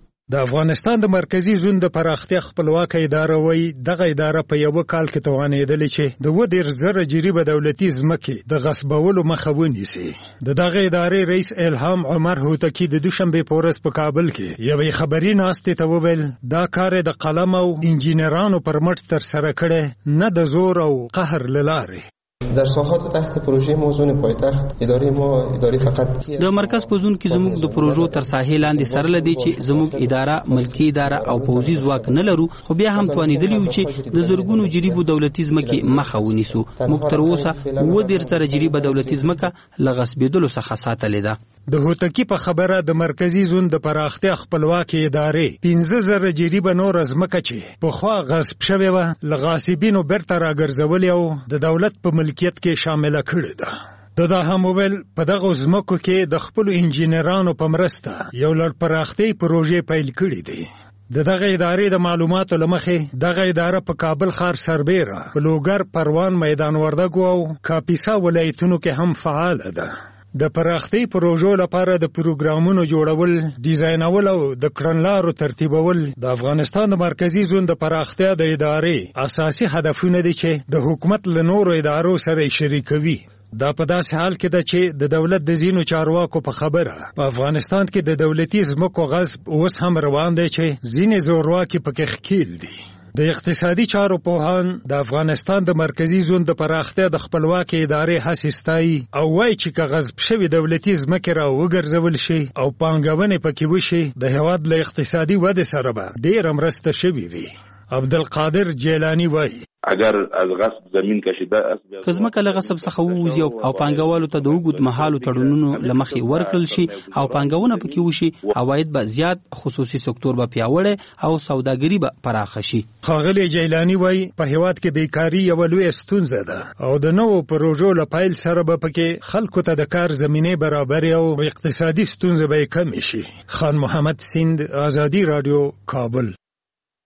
د افغانستان د مرکزی زون د پراختیا خپلواک اداره وای دغه اداره په یو کال کې توانېدل چې د 2,000 جریبه دولتي ځمکې د غصبولو مخه ونیسي دغه ادارې رئیس الهام عمر هوتکی د دوشنبه په ورځ په کابل کې یو خبري ناشته ته وویل دا کار د قلم او انجینرانو پر مټ تر سره کړي نه د زور او قهر لاره در ساحات تحت پروژه موزون پایتخت اداره ما اداره فقط د مرکز په زون کې زموږ د پروژو تر ساحې لاندې سره لدی چې زموږ اداره ملکی اداره او پوځي ځواک نه لرو خو بیا هم توانیدلی و چې د زرګونو جریبو دولتي ځمکې مخه ونیسو موږ تر اوسه 2,000 جریبه دولتي ځمکه لغصبېدلو څخه ساتلې ده د هوتکی په خبره د مرکزی زون د پراختیا خپلواک ادارې 15,000 جریبه نور ځمکه چې په خوا غصب شوی و لغاصبینو برته راګرځولې او د دولت په ملکیت کې شامل کړي ده دا هم ویل په دغه ځمکو کې د خپل انجینرانو په مرسته یو لړ پراختیايي پروژې پیل کړي دي دغه ادارې د معلوماتو لمخې دغه اداره په کابل ښار سربېره په لوګر پروان میدان وردګو او کاپیسا ولایتونو کې هم فعال ده د پراختي پروژو لپاره د پروګرامونو جوړول ډیزاینول او د کړنلارو ترتیبول د افغانستان د مرکزی زون د پراختیا د ادارې اساسي هدفونه دي چې د حکومت له نورو ادارو سره شریکوي دا په داسې حال کې ده چې د دولت د زینو چارواکو په خبره په افغانستان کې د دولتي ځمکو غصب اوس هم روان دی چې ځینې زورواکي پکې ښکیل دي د اقتصادي چارو پوهان د افغانستان د مرکزی زون د پراختیا د خپلواک ادارې حساستای او وایي چې که غصب شوی دولتي ځمکې را وګرځول شي او پانګونې پکې وشي د هیواد له اقتصادي ودې سره به ډېره مرسته شوې وي عبدالقادر جیلانی وایي اگر از غصب زمین کشیده که ځمکه له غصب څخه ووځي او پانګوالو ته د اوږد مهالو تړونونو له مخې ورکړل شي او پانګونه پکې وشي عواید به زیات خصوصي سکتور به پیاوړی او سوداګري به پراخه شي ښاغلی جیلانی وایي په هیواد کې بیکاري یوه لویه ستونزه ده او د نوو پروژو له پیل سره به پکې خلکو ته د کار زمینې برابرې او اقتصادي ستونزې به یې کمې شي خان محمد سیند آزادي رادیو کابل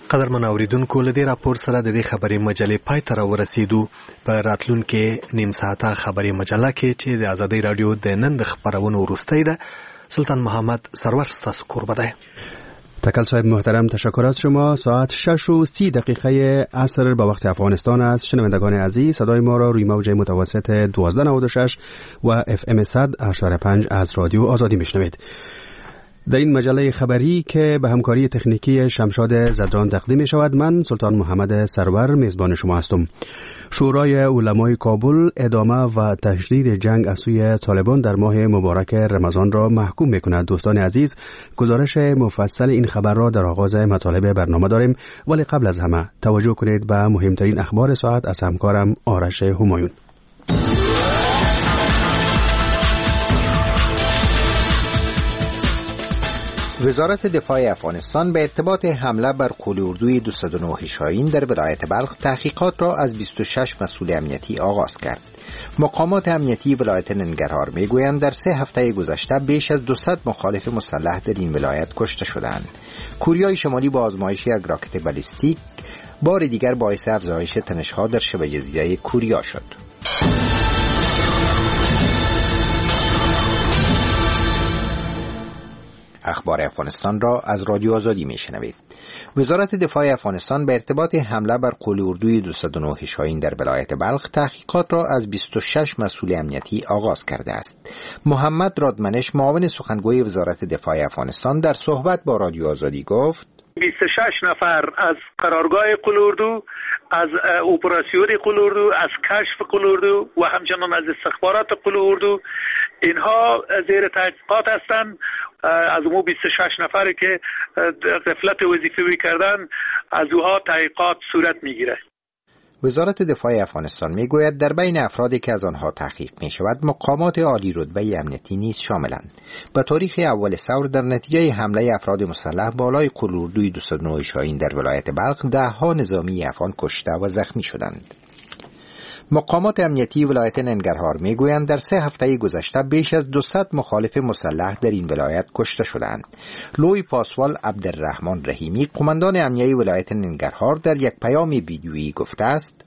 قدرمن اوریدونکو له دې راپور سره د دې خبري مجلې پای ته ورسېدو. په راتلونکو نیم ساعته خبري مجله کې چې د آزادۍ رادیو د نن د خبرونو وروستۍ ده، سلطان محمد سرور ستاسو کوربه ده. تکل صاحب محترم، تشکر از شما. ساعت 6:30 عصر به وقت افغانستان است. شنوندگان عزیز، صدای ما را روی موج متوسط 1296 و FM 100.5 از رادیو آزادی میشنوید. در این مجله خبری که به همکاری تکنیکی شمشاد زدران تقدیم می شود، من سلطان محمد سرور میزبان شما هستم. شورای علمای کابل ادامه و تشدید جنگ از سوی طالبان در ماه مبارک رمضان را محکوم می کند. دوستان عزیز، گزارش مفصل این خبر را در آغاز مطالب برنامه داریم، ولی قبل از همه توجه کنید به مهمترین اخبار ساعت از همکارم آرش همایون. وزارت دفاع افغانستان به ارتباط حمله بر قول اردوی 209 شاهین در ولایت بلخ تحقیقات را از 26 مسئول امنیتی آغاز کرد. مقامات امنیتی ولایت ننگرهار میگویند در 3 هفته گذشته بیش از 200 مخالف مسلح در این ولایت کشته شدند. کوریای شمالی با آزمایش یک راکت بالستیک بار دیگر باعث افزایش تنش‌ها در شبه جزیره کوریا شد. اخبار افغانستان را از رادیو آزادی میشنوید. وزارت دفاع افغانستان به ارتباط حمله بر قول اردوی 209 شاهین در ولایت بلخ تحقیقات را از 26 مسئول امنیتی آغاز کرده است. محمد رادمنش، معاون سخنگوی وزارت دفاع افغانستان، در صحبت با رادیو آزادی گفت 26 نفر از قرارگاه قول اردو، از اپراسیون قول اردو، از کشف قول اردو و همچنان از استخبارات قول اردو، اینها زیر تحقیقات هستند. از اون 26 نفری که غفلت وظیفه‌ای کردن، از اونها تحقیقات صورت میگیره. وزارت دفاع افغانستان میگوید در بین افرادی که از آنها تحقیق می شود مقامات عالی رتبه امنیتی نیز شاملند. به تاریخ اول ثور در نتیجه حمله افراد مسلح بالای قول اردوی 209 شاهین در ولایت بلخ 10 نظامی افغان کشته و زخمی شدند. مقامات امنیتی ولایت ننگرهار میگویند در 3 هفته گذشته بیش از 200 مخالف مسلح در این ولایت کشته شدند. لوی پاسوال عبدالرحمن رحیمی، قماندان امنیتی ولایت ننگرهار، در یک پیام ویدیویی گفته است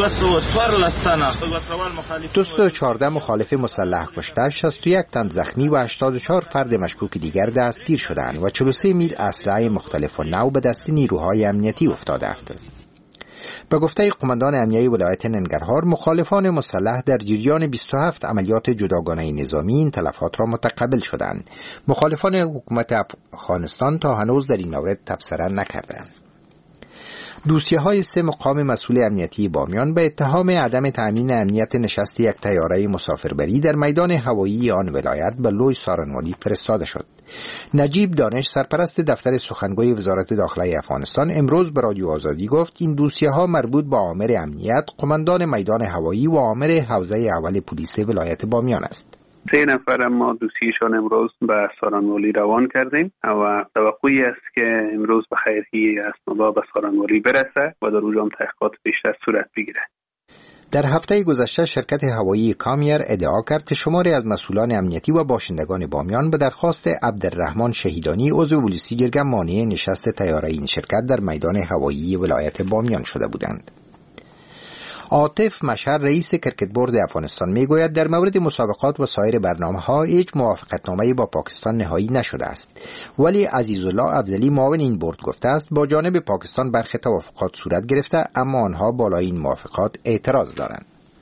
214 مخالف مسلح کشته، 61 تن زخمی و 84 فرد مشکوک دیگر دستگیر شدند و 43 میل اسلحه مختلف و نو به دست نیروهای امنیتی افتاده است. به گفته قماندان امنیتی ولایت ننگرهار، مخالفان مسلح در جریان 27 عملیات جداگانه نظامی این تلفات را متقبل شدند. مخالفان حکومت افغانستان تا هنوز در این مورد تبصره نکردند. دوسیه‌های 3 مقام مسئول امنیتی بامیان به اتهام عدم تأمین امنیت نشست یک طیاره مسافربری در میدان هوایی آن ولایت به لوی سارنوالی فرستاده شد. نجیب دانش، سرپرست دفتر سخنگوی وزارت داخله افغانستان، امروز به رادیو آزادی گفت این دوسیه‌ها مربوط به آمر امنیت، قماندان میدان هوایی و آمر حوزه اول پلیس ولایت بامیان است. 3 نفر ما دوسیشان امروز به سارنوالی روان کردیم و توقعی است که امروز به خیرهی اسناد به سارنوالی برسه و در اونجا تحقیقات بیشتر صورت بگیره. در هفته گذشته شرکت هوایی کامیر ادعا کرد که شماری از مسئولان امنیتی و باشندگان بامیان به درخواست عبدالرحمن شهیدانی عضو پلیسی جرگه مانع نشست طیاره این شرکت در میدان هوایی ولایت بامیان شده بودند. عاطف مشهر، رئیس کرکت بورد افغانستان، میگوید در مورد مسابقات و سایر برنامه‌ها هیچ موافقتنامه‌ای با پاکستان نهایی نشده است، ولی عزیزالله افضلی، معاون این بورد، گفته است با جانب پاکستان برخی توافقات صورت گرفته، اما آنها بالای این موافقات اعتراض دارند.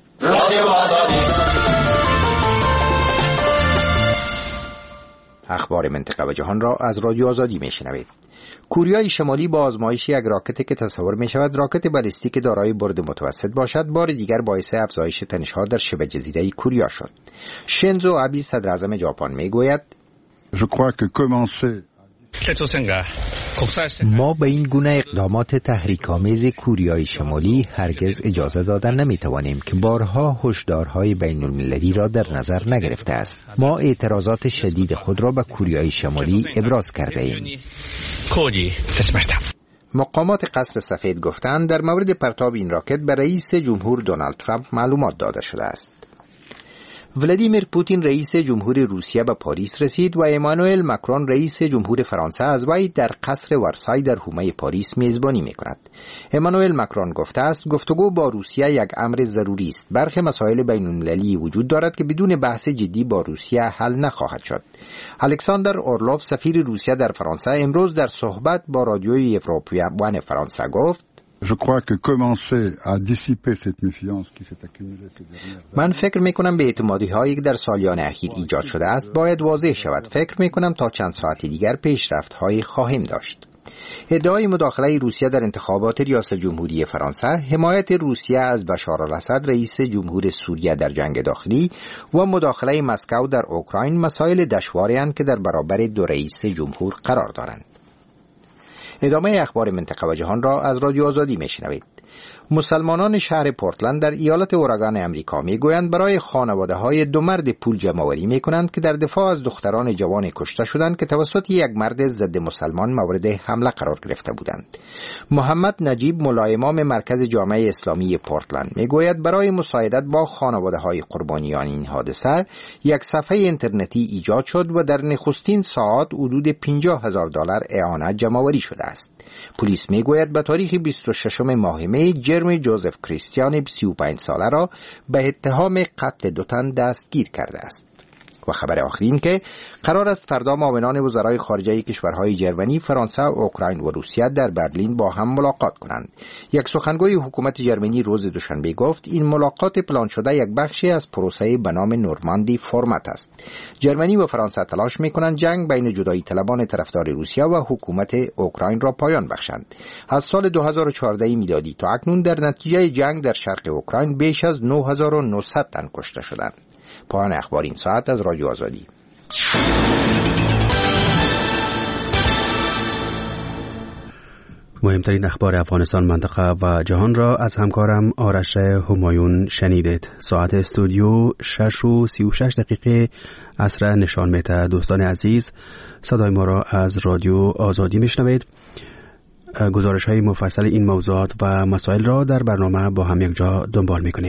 اخبار منطقه و جهان را از رادیو آزادی میشنوید. کوریای شمالی با آزمایش یک راکتی که تصور می شود راکت بالستیک دارای برد متوسط باشد بار دیگر باعث افزایش تنش‌ها در شبه جزیره کوریا شد. شینزو آبی، صدر اعظم ژاپن، می گوید ما به این گونه اقدامات تحریک‌آمیز کوریای شمالی هرگز اجازه دادن نمی‌توانیم که بارها هشدارهای بین‌المللی را در نظر نگرفته است. ما اعتراضات شدید خود را به کوریای شمالی ابراز کرده ایم. مقامات قصر سفید گفتند در مورد پرتاب این راکت به رئیس جمهور دونالد ترامپ معلومات داده شده است. ولادیمیر پوتین رئیس جمهور روسیه به پاریس رسید و امانوئل ماکرون رئیس جمهور فرانسه از وی در قصر ورسای در حومه پاریس میزبانی میکند. امانوئل ماکرون گفته است گفتگو با روسیه یک امر ضروری است. برخی مسائل بین‌المللی وجود دارد که بدون بحث جدی با روسیه حل نخواهد شد. الکساندر اورلوف سفیر روسیه در فرانسه امروز در صحبت با رادیوی اروپیوان فرانسه گفت من فکر میکنم به اعتمادی‌هایی که در سالیان اخیر ایجاد شده است باید واضح شود. فکر میکنم تا چند ساعت دیگر پیشرفت‌هایی خواهیم داشت. ادعای مداخله روسیه در انتخابات ریاست جمهوری فرانسه، حمایت روسیه از بشار الاسد رئیس جمهور سوریه در جنگ داخلی و مداخله مسکو در اوکراین مسائل دشواری اند که در برابر دو رئیس جمهور قرار دارند. ادامه اخبار منطقه و جهان را از رادیو آزادی میشنوید. مسلمانان شهر پورتلند در ایالت اورگان امریکا میگویند برای خانواده‌های دو مرد پول جمع‌آوری میکنند که در دفاع از دختران جوان کشته شدند که توسط یک مرد ضد مسلمان مورد حمله قرار گرفته بودند. محمد نجیب ملا امام مرکز جامعه اسلامی پورتلند میگوید برای مساعدت با خانواده‌های قربانیان این حادثه یک صفحه اینترنتی ایجاد شد و در نخستین ساعات حدود $50,000 اعانت جمع‌آوری شده است. پلیس میگوید به تاریخ 26 ماه می جرمی جوزف کریستیان 35 ساله را به اتهام قتل دو تن دستگیر کرده است. و خبر آخرین که قرار است فردا معاونان وزرای خارجه کشورهای جرمنی، فرانسه، اوکراین و روسیه در برلین با هم ملاقات کنند. یک سخنگوی حکومت جرمنی روز دوشنبه گفت این ملاقات پلان شده یک بخشی از پروسه به نام نورماندی فرمت است. جرمنی و فرانسه تلاش می‌کنند جنگ بین جدایی طلبان طرفدار روسیه و حکومت اوکراین را پایان بخشند. از سال 2014 میلادی تا اکنون در نتیجه جنگ در شرق اوکراین بیش از 9900 تن کشته شدند. پایان اخبار این ساعت از رادیو آزادی. مهمترین اخبار افغانستان، منطقه و جهان را از همکارم آرش همایون شنیدید. ساعت استودیو 6:36 عصر نشان میده. دوستان عزیز، صدای ما را از رادیو آزادی میشنوید. گزارش های مفصل این موضوعات و مسائل را در برنامه با هم یک جا دنبال میکنیم.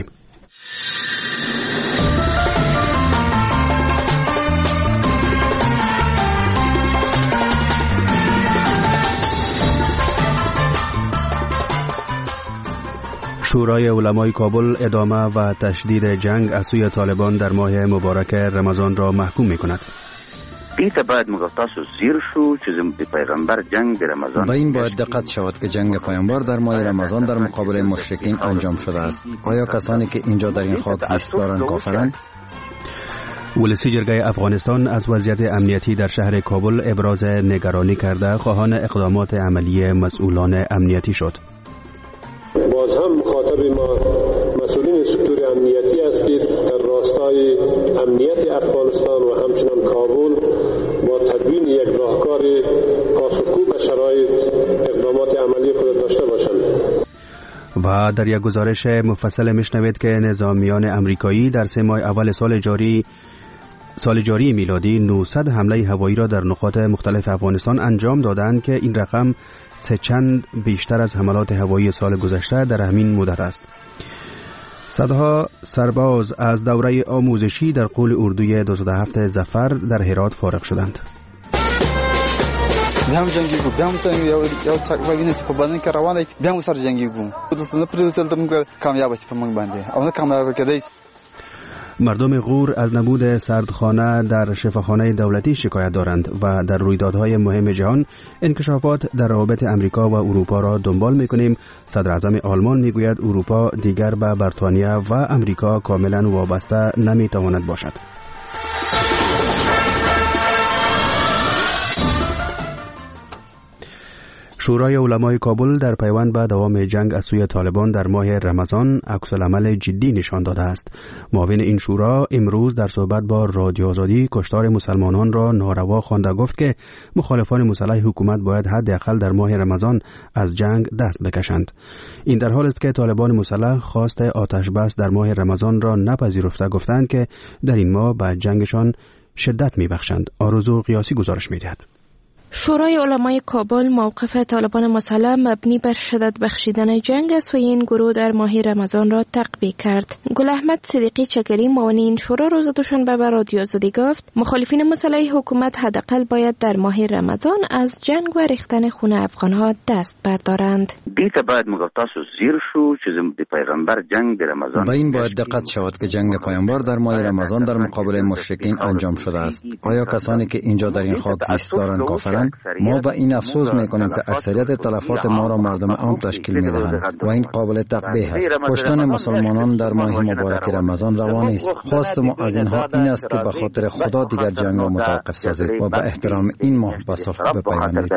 شورای علمای کابل ادامه و تشدید جنگ از سوی طالبان در ماه مبارک رمضان را محکوم می‌کند. دیتا باید مگفتاسو زیر شو چیز پیغمبر جنگ در رمضان. با این باید دقت شود که جنگ پیامبر در ماه رمضان در مقابل مشرکین انجام شده است. آیا کسانی که اینجا در این خاک زیست دارند کافرند؟ ولسی جرگه افغانستان از وضعیت امنیتی در شهر کابل ابراز نگرانی کرده خواهان اقدامات عملی مسئولان امنیتی شد. باز هم مخاطب ما مسئولین سکتور امنیتی است که در راستای امنیت افغانستان و همچنان کابل با تدوین یک راهکار پاسخگو به شرایط اقدامات عملی خود داشته باشند. و در یک گزارش مفصل میشنوید که نظامیان امریکایی در 3 ماه اول سال جاری میلادی 900 حمله هوایی را در نقاط مختلف افغانستان انجام دادند که این رقم 3 چند بیشتر از حملات هوایی سال گذشته در همین مدت است. صدها سرباز از دوره آموزشی در قول اردوی 27 ظفر در هرات فارغ شدند. بیا هم جنگی گو، بیا هم سر یا چاکوی نیست په بدن کې روانه، بیا هم سر جنگی گو. دلته نه پریږدل ته کامیاب شي په موږ باندې او نه کامیاب کېدای. مردم غور از نبود سردخانه در شفاخانه دولتی شکایت دارند و در رویدادهای مهم جهان انکشافات در روابط امریکا و اروپا را دنبال می‌کنیم. صدر اعظم آلمان میگوید اروپا دیگر به بریتانیا و امریکا کاملا وابسته نمیتواند باشد. شورای علمای کابل در پیوند به دوام جنگ از سوی طالبان در ماه رمضان عکس‌العمل جدی نشان داده است. معاون این شورا امروز در صحبت با رادیو آزادی کشتار مسلمانان را ناروا خوانده گفت که مخالفان مسلح حکومت باید حداقل در ماه رمضان از جنگ دست بکشند. این در حالی است که طالبان مسلح خواست آتش بس در ماه رمضان را نپذیرفته گفتند که در این ماه به جنگشان شدت می‌بخشند. آرزو قیاسی گزارش می‌دهد. شورای علمای کابل موقف طالبان مسلح مبنی بر شدت بخشیدن جنگ از سوی این گروه در ماه رمضان را تقویه کرد. گل احمد صدیقی چکری معاون این شورا روز دوشنبه به رادیو آزادی گفت مخالفین مسلح حکومت حداقل باید در ماه رمضان از جنگ و ریختن خون افغانها دست بردارند. دیتا باید مگفتاسو زیر شو چې د پیغمبر جنگ در رمضان. با این باید دقت شود که جنگ پیامبر در ماه رمضان در مقابل مشرکین انجام شده است. آیا کسانی که اینجا در این خاک زیست دارند کافرند؟ ما به این افسوس میکنیم که اکثریت تلفات ما را مردم عام تشکیل میدهند و این قابل تقبیح است. کشتن مسلمانان در ماه مبارک رمضان روا نیست. خواست ما از اینها این است که به خاطر خدا دیگر جنگ را متوقف سازید و به احترام این ماه به صلح بپیوندید.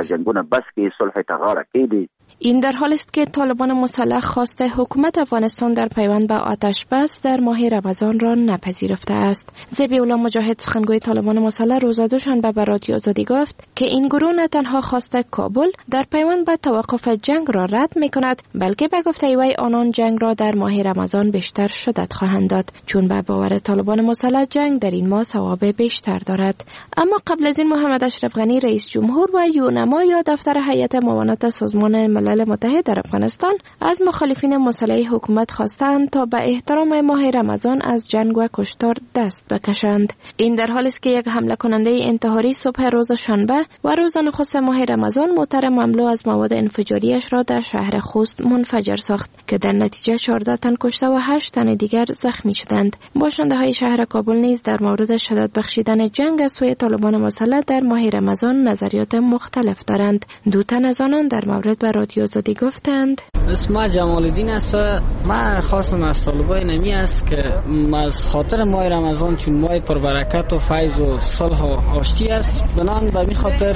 این در حالی است که طالبان مسلح خواست حکومت افغانستان در پیوند به آتش بس در ماه رمضان را نپذیرفته است. ذبیح‌الله مجاهد سخنگوی طالبان مسلح روز دوشنبه به رادیو آزادی گفت که این گروه نه تنها خواسته کابل در پیوند به توقف جنگ را رد می‌کند، بلکه به گفته وی آنان جنگ را در ماه رمضان بیشتر شدت خواهند داد، چون به باور طالبان مسلح جنگ در این ماه ثواب بیشتر دارد. اما قبل از این محمد اشرف غنی رئیس جمهور و یونما یا دفتر هیئت معاونت سازمان ملل متحد در افغانستان از مخالفین مسلح حکومت خواستند تا به احترام ماه رمضان از جنگ و کشتار دست بکشند. این در حالی است که یک حمله کننده انتحاری صبح روز شنبه و روز نخست ماه رمضان موتر مملو از مواد انفجاریش را در شهر خوست منفجر ساخت که در نتیجه 14 تن کشته و 8 تن دیگر زخمی شدند. باشنده های شهر کابل نیز در مورد شدت بخشیدن جنگ از سوی طالبان مسلح در ماه رمضان نظریات مختلف دارند. دو تن از آنان در مورد به رادیو آزادی گفتند اسم جمال الدین است. من خواستم از طالبای نمی است که از خاطر ماه رمضان چون ماه پربرکت و فیض و صلح و آشتی است، بنان به می خاطر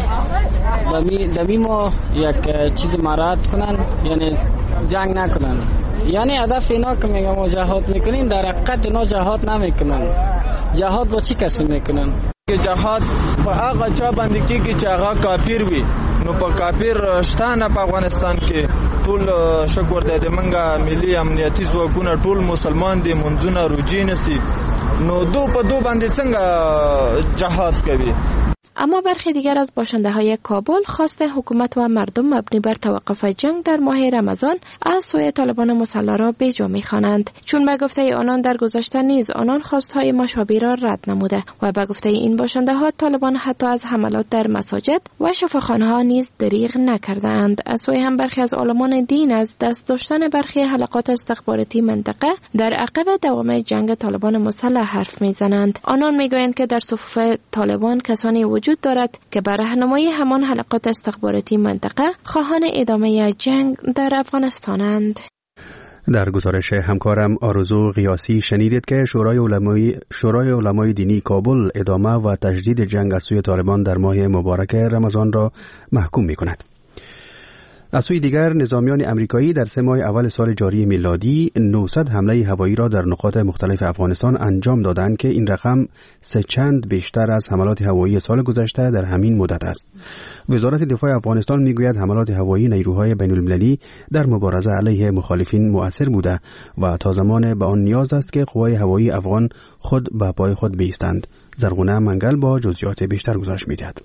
دمی ما یک چیز مراعات کنن، یعنی جنگ نکنن. یعنی هدف اینا که میگم ما جهاد میکنیم در حقیقت اینا جهاد نمیکنن. جهاد با چی کسی میکنن؟ که جهاد په هغه چا باندې کېږي چې هغه کافر وي. نو په کافر شته نه په افغانستان کې ټول شکر دی منګه ملي امنیتي ځواکونه ټول مسلمان دي، منځونه روجي نسی، نو دو په دو باندې څنګه جهاد کوي. اما برخی دیگر از باشنده های کابل خواست حکومت و مردم مبنی بر توقف جنگ در ماه رمضان از سوی طالبان مسلح را بیجا می‌خوانند، چون به گفته آنان در گذشته نیز آنان خواستهای مشابه را رد نموده و به گفته این باشنده ها طالبان حتی از حملات در مساجد و شفاخانه ها نیز دریغ نکردند. از سوی هم برخی از علمان دین از دست داشتن برخی حلقات استخباراتی منطقه در عقب دوام جنگ طالبان مسلح حرف میزنند. آنان میگویند که در صفوف طالبان کسانی وجود دارد که بر راهنمایی همان حلقات استخباراتی منطقه خواهان ادامه جنگ در افغانستانند. در گزارش همکارم آرزو قیاسی شنیدید که شورای علمای دینی کابل ادامه و تجدید جنگ از سوی طالبان در ماه مبارک رمضان را محکوم می کند. از سوی دیگر نظامیان امریکایی در 3 ماه اول سال جاری میلادی 900 حمله هوایی را در نقاط مختلف افغانستان انجام دادند که این رقم 3 چند بیشتر از حملات هوایی سال گذشته در همین مدت است. وزارت دفاع افغانستان میگوید حملات هوایی نیروهای بین المللی در مبارزه علیه مخالفین مؤثر بوده و تا زمان به آن نیاز است که قوای هوایی افغان خود به پای خود بایستند. زرغونه منگل با جزئیات بیشتر گزارش می‌دهد.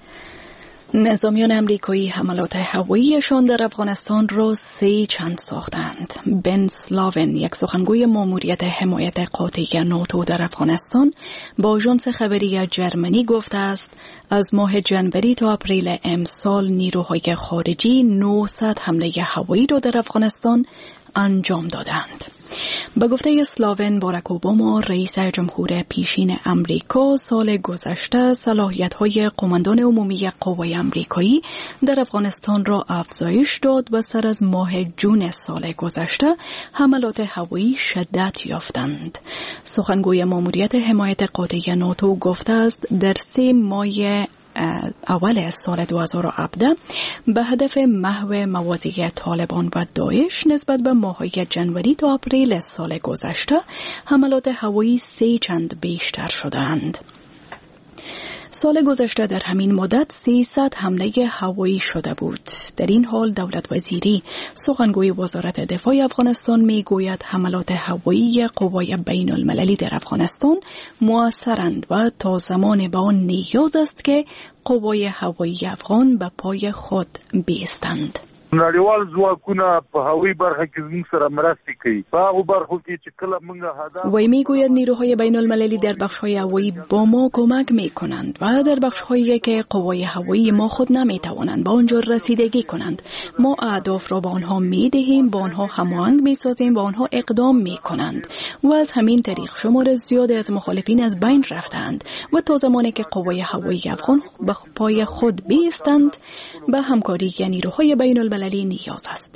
نظامیان امریکایی حملات هواییشان در افغانستان را 3 چند ساختند. بن سلاون، یک سخنگوی ماموریت حمایت قاطع ناتو در افغانستان، با آژانس خبری جرمنی گفته است از ماه جنوری تا اپریل امسال نیروهای خارجی 900 حمله هوایی را در افغانستان انجام دادند. به گفته سلاون، باراک اوباما رئیس جمهور پیشین امریکا سال گذشته صلاحیت‌های قماندان عمومی قوای امریکایی در افغانستان را افزایش داد و سر از ماه جون سال گذشته حملات هوایی شدت یافتند. سخنگوی ماموریت حمایت قاطع ناتو گفته است در 3 ماه اول سال 2017 به هدف محو مواضع طالبان و داعش نسبت به ماه‌های جنوری تا اپریل سال گذشته حملات هوایی 3 چند بیشتر شدند. سال گذشته در همین مدت 300 حمله هوایی شده بود. در این حال دولت وزیری سخنگوی وزارت دفاع افغانستان میگوید حملات هوایی قوای بین المللی در افغانستان مؤثرند و تا زمان به آن نیاز است که قوای هوایی افغان به پای خود بایستند. نړیوال ځواکونه په هوایي برخه کې زموږ سره مرسته کوي. په هغه برخو کې چې کله موږ وی میگوید نیروهای بین المللی در بخش‌های هوایی با ما کمک میکنند و در بخش‌هایی که قوای هوایی ما خود نمیتوانند به آنجا رسیدگی کنند ما اهداف را به آنها میدهیم، با آنها هماهنگ میسازیم و آنها اقدام میکنند و از همین طریق شمار زیادی از مخالفین از بین رفتند و تا زمانی که قوای هوایی افغان به پای خود بایستند به همکاری نیروهای بین المللی نیاز است.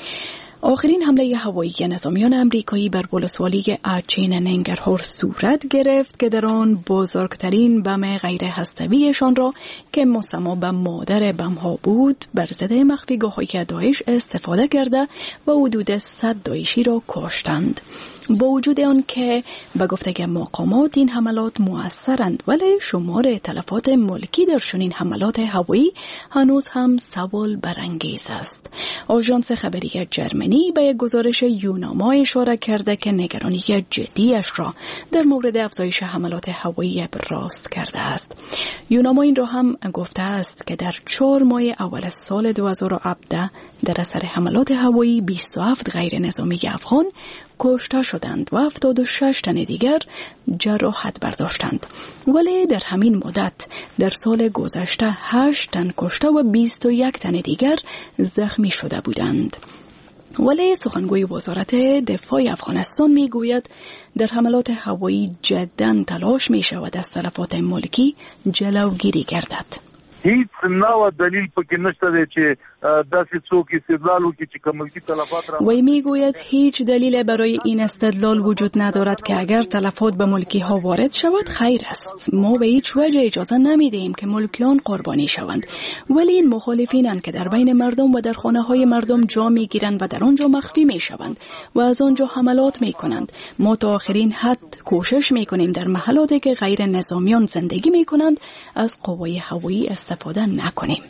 آخرین حمله هوایی نظامیان امریکایی بر ولسوالی اچین ننگرهار صورت گرفت که در آن بزرگترین بم غیر هسته‌ایشان را که مسمى به مادر بم‌ها بود بر ضد مخفیگاه‌های داعش استفاده کرده و حدود 100 داعشی را کشتند. با وجود آن که به گفته مقامات این حملات مؤثرند ولی شمار تلفات ملکی در چنین حملات هوایی هنوز هم سوال برانگیز است. آژانس خبری جرمنی به یک گزارش یوناما اشاره کرده که نگرانی جدیش را در مورد افزایش حملات هوایی ابراز کرده است. یوناما این را هم گفته است که در 4 ماه اول سال 2017 در اثر حملات هوایی 27 غیر نظامی افغان کشته شدند و 76 تن دیگر جراحت برداشتند. ولی در همین مدت در سال گذشته 8 تن کشته و 21 تن دیگر زخمی شده بودند. ولی سخنگوی وزارت دفاع افغانستان میگوید در حملات هوایی جداً تلاش می شود از تلفات ملکی جلوگیری گردد. هیڅ نوع دلیل پکې نشته دی چې داسې څوک استدلال وکړي چې ملکی تلفات را وی میگوید هیچ دلیل برای این استدلال وجود ندارد که اگر تلفات به ملکی ها وارد شود خیر است. ما به هیچ وجه اجازه نمیدهیم که ملکیان قربانی شوند، ولی این مخالفینند که در بین مردم و در خانه های مردم جا میگیرند و در آنجا مخفی میشوند و از آنجا حملات میکنند. ما تا آخرین حد کوشش میکنیم در محلاتی که غیر نظامیان زندگی میکنند از قوای هوایی استفاده نکنیم.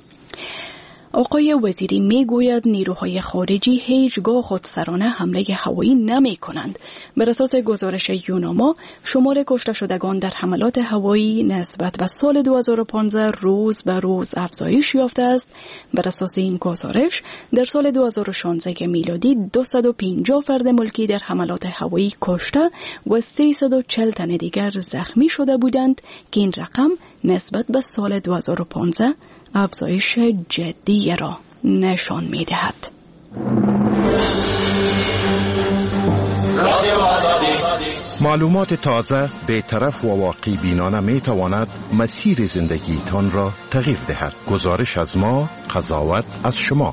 آقای وزیری میگوید نیروهای خارجی هیچگاه خودسرانه حمله هوایی نمی کنند. بر اساس گزارش یوناما شمار کشته شدگان در حملات هوایی نسبت به سال 2015 روز به روز افزایش یافته است. بر اساس این گزارش در سال 2016 میلادی 250 فرد ملکی در حملات هوایی کشته و 340 تن دیگر زخمی شده بودند که این رقم نسبت به سال 2015 افزایش جدی را نشان می‌دهد. معلومات تازه، بی‌طرف و واقعی بینانه می‌تواند مسیر زندگیتان را تغییر دهد. گزارش از ما، قضاوت از شما.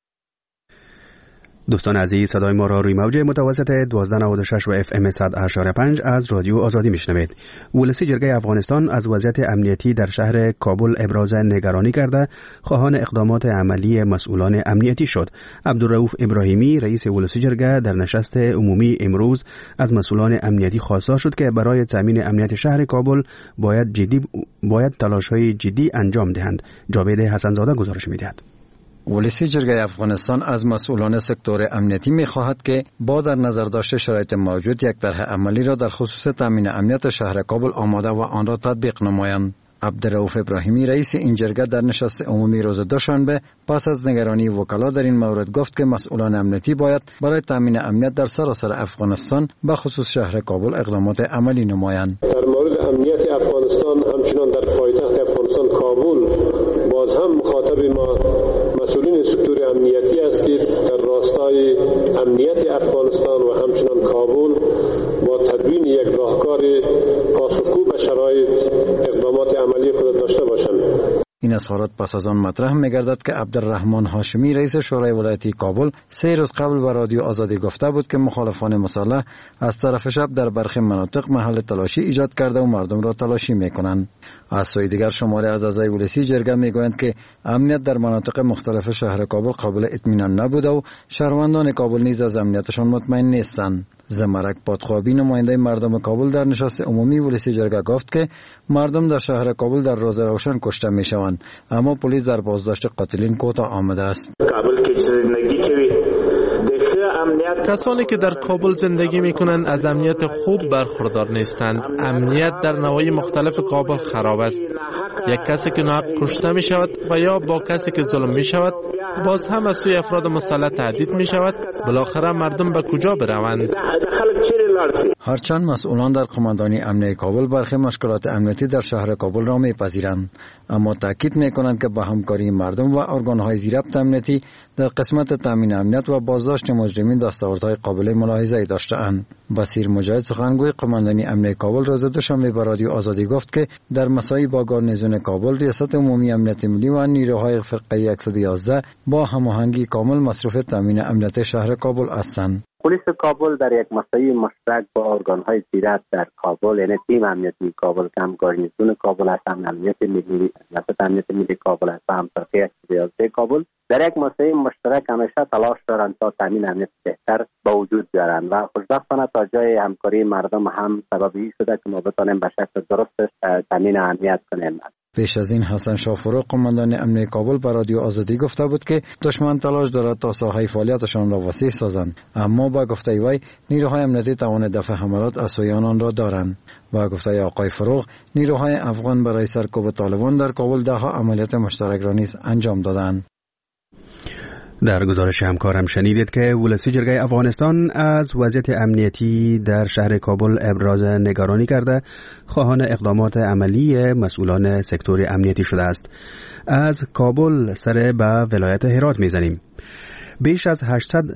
دوستان عزیز، صدای ما را روی موج متوسط 1296 و FM 100.5 از رادیو آزادی میشنوید. ولسی جرگه افغانستان از وضعیت امنیتی در شهر کابل ابراز نگرانی کرده خواهان اقدامات عملی مسئولان امنیتی شد. عبدالرؤوف ابراهیمی رئیس ولسی جرگه در نشست عمومی امروز از مسئولان امنیتی خواستار شد که برای تامین امنیت شهر کابل باید تلاش‌های جدی انجام دهند. جاوید حسنزاده گزارش می‌دهد. ولسی جرگه افغانستان از مسئولان سکتور امنیتی می‌خواهد که با در نظر داشته شرایط موجود یک طرح عملی را در خصوص تامین امنیت شهر کابل آماده و آن را تطبیق نمایند. عبدالرؤوف ابراهیمی رئیس این جرگه در نشست عمومی روز دوشنبه پس از نگرانی وکلا در این مورد گفت که مسئولان امنیتی باید برای تامین امنیت در سراسر افغانستان به خصوص شهر کابل اقدامات عملی نمایند. در مورد امنیت افغانستان همچنان در پایتخت افغانستان کابل باز هم مخاطب ما مسئولین سکتور امنیتی است که در راستای امنیت افغانستان و همچنان کابل با تدوین یک راهکار پاسخگو به شرایط اقدامات عملی خود داشته باشند. این اظهارات پس از آن مطرح می‌گردد که عبدالرحمن هاشمی رئیس شورای ولایتی کابل 3 روز قبل به رادیو آزادی گفته بود که مخالفان مسلح از طرف شب در برخی مناطق محل تلاشی ایجاد کرده و مردم را تلاشی می‌کنند. از سوی دیگر شماری از اعضای ولسی جرگه می‌گویند که امنیت در مناطق مختلف شهر کابل قابل اطمینان نبوده و شهروندان کابل نیز از امنیتشان مطمئن نیستند. زمرک پادخوابی نماینده مردم کابل در نشست عمومی ولسی جرگه گفت که مردم در شهر کابل در روز روشن کشته میشوند، اما پلیس در بازداشت قاتلین کوتاه آمده است. کابل کې زندگی کوي د ښه کسانی که در کابل زندگی میکنند از امنیت خوب برخوردار نیستند. امنیت در نواحی مختلف کابل خراب است. یک کسی که ناحق کشته می شود و یا با کسی که ظلم می شود باز هم از سوی افراد مسلح تهدید می شود. بالاخره مردم به کجا بروند؟ هرچند مسئولان در قماندانی امنیه کابل برخی مشکلات امنیتی در شهر کابل را میپذیرند، اما تاکید میکنند که با همکاری مردم و ارگانهای ضبط امنیتی در قسمت تامین امنیت و بازداشت مجرمین دستاوردهای قابل ملاحظه‌ای داشته‌اند. بصیر مجاهد سخنگوی قماندانی امنیه کابل روز دوشنبه به رادیو آزادی گفت که در مساعی با گارنیزون کابل ریاست عمومی امنیت ملی و نیروهای فرقه 111 با هماهنگی کامل مصروف تامین امنیت شهر کابل هستند. پلیس کابل در یک مساعی مشترک با ارگان‌های ضبط در کابل، یعنی تیم امنیتی کابل که هم گارنیزون کابل است، هم امنیت ملی، ریاست امنیت ملی کابل است، هم فرقه 111 کابل، در یک مساعی مشترک همیشه تلاش دارند تا تامین امنیت بهتر به وجود بیارند و خوشبختانه تا جای همکاری مردم هم سببی شده که ما بتوانیم به شکل درست تامین امنیت کنیم. پیش از این حسن شاه فروغ قماندان امنیه کابل به رادیو آزادی گفته بود که دشمن تلاش دارد تا ساحه فعالیتشان را وسیع سازند، اما با گفته وی نیروهای امنیتی توان دفع حملات از سوی آنان را دارند. با گفته آقای فروغ نیروهای افغان برای سرکوب طالبان در کابل ده‌ها عملیات مشترک را نیز انجام دادند. در گزارش همکارم شنیدید که ولسی جرگه افغانستان از وضعیت امنیتی در شهر کابل ابراز نگرانی کرده، خواهان اقدامات عملی مسئولان سکتور امنیتی شده است. از کابل سر به ولایت هرات میزنیم. بیش از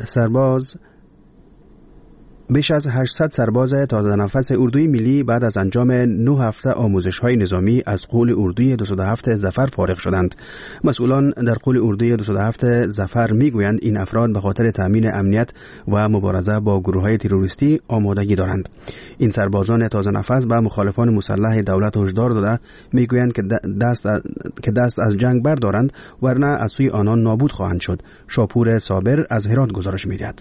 800 سرباز تازه نفس اردوی ملی بعد از انجام 9 هفته آموزش‌های نظامی از قول اردوی 207 ظفر فارغ شدند. مسئولان در قول اردوی 207 ظفر میگویند این افراد به خاطر تامین امنیت و مبارزه با گروه‌های تروریستی آمادگی دارند. این سربازان تازه نفس به مخالفان مسلح دولت هشدار داده میگویند که دست از جنگ بردارند ورنه از سوی آنان نابود خواهند شد. شاپور صابر از هرات گزارش می‌دهد.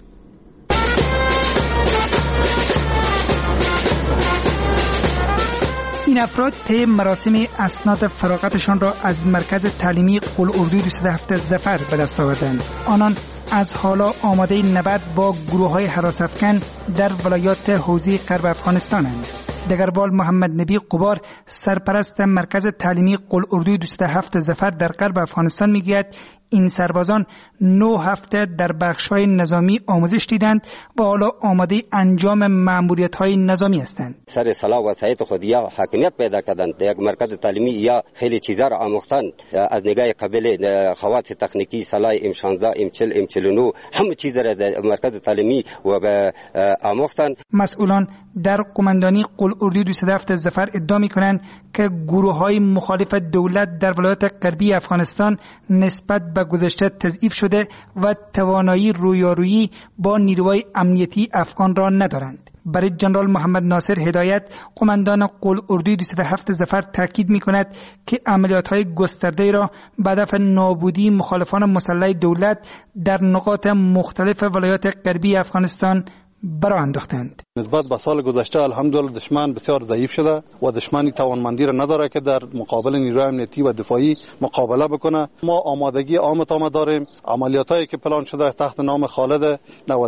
این افراد طی مراسم اسناد فراغتشان را از مرکز تعلیمی قول اردوی 207 ظفر به دست آوردند. آنان از حالا آماده نبرد با گروه‌های هراس‌افکن در ولایات حوزه غرب افغانستانند. دگربال محمد نبی قبار سرپرست مرکز تعلیمی قول اردوی 207 ظفر در غرب افغانستان میگوید این سربازان 9 هفته در بخش‌های نظامی آموزش دیدند و حالا آماده انجام مأموریت‌های نظامی هستند. سر سلاح و سعیت خود یا حاکمیت پیدا کردن در یک مرکز تعلیمی یا خیلی چیزا را آموختن از نگاه قبل خواص تکنیکی سلاح M16 M40 M49 همه چیز را در مرکز تعلیمی و به آموختن. مسئولان در قماندانی قول اردوی 207 ظفر ادعا می‌کنند که گروه‌های مخالف دولت در ولایات غربی افغانستان نسبت به گذشته تضعیف شده و توانایی رویارویی با نیروهای امنیتی افغان را ندارند. برای جنرال محمد ناصر هدایت قماندان قول اردوی 207 ظفر تاکید می‌کند که عملیات‌های گسترده را به هدف نابودی مخالفان مسلح دولت در نقاط مختلف ولایات غربی افغانستان برای انداختند. نسبت به سال گذشته الحمدلله دشمن بسیار ضعیف شده و دشمنی توانمندی را نداره که در مقابل نیروی امنیتی و دفاعی مقابله بکنه. ما آمادگی عام داریم. عملیاتایی که پلان شده تحت نام خالد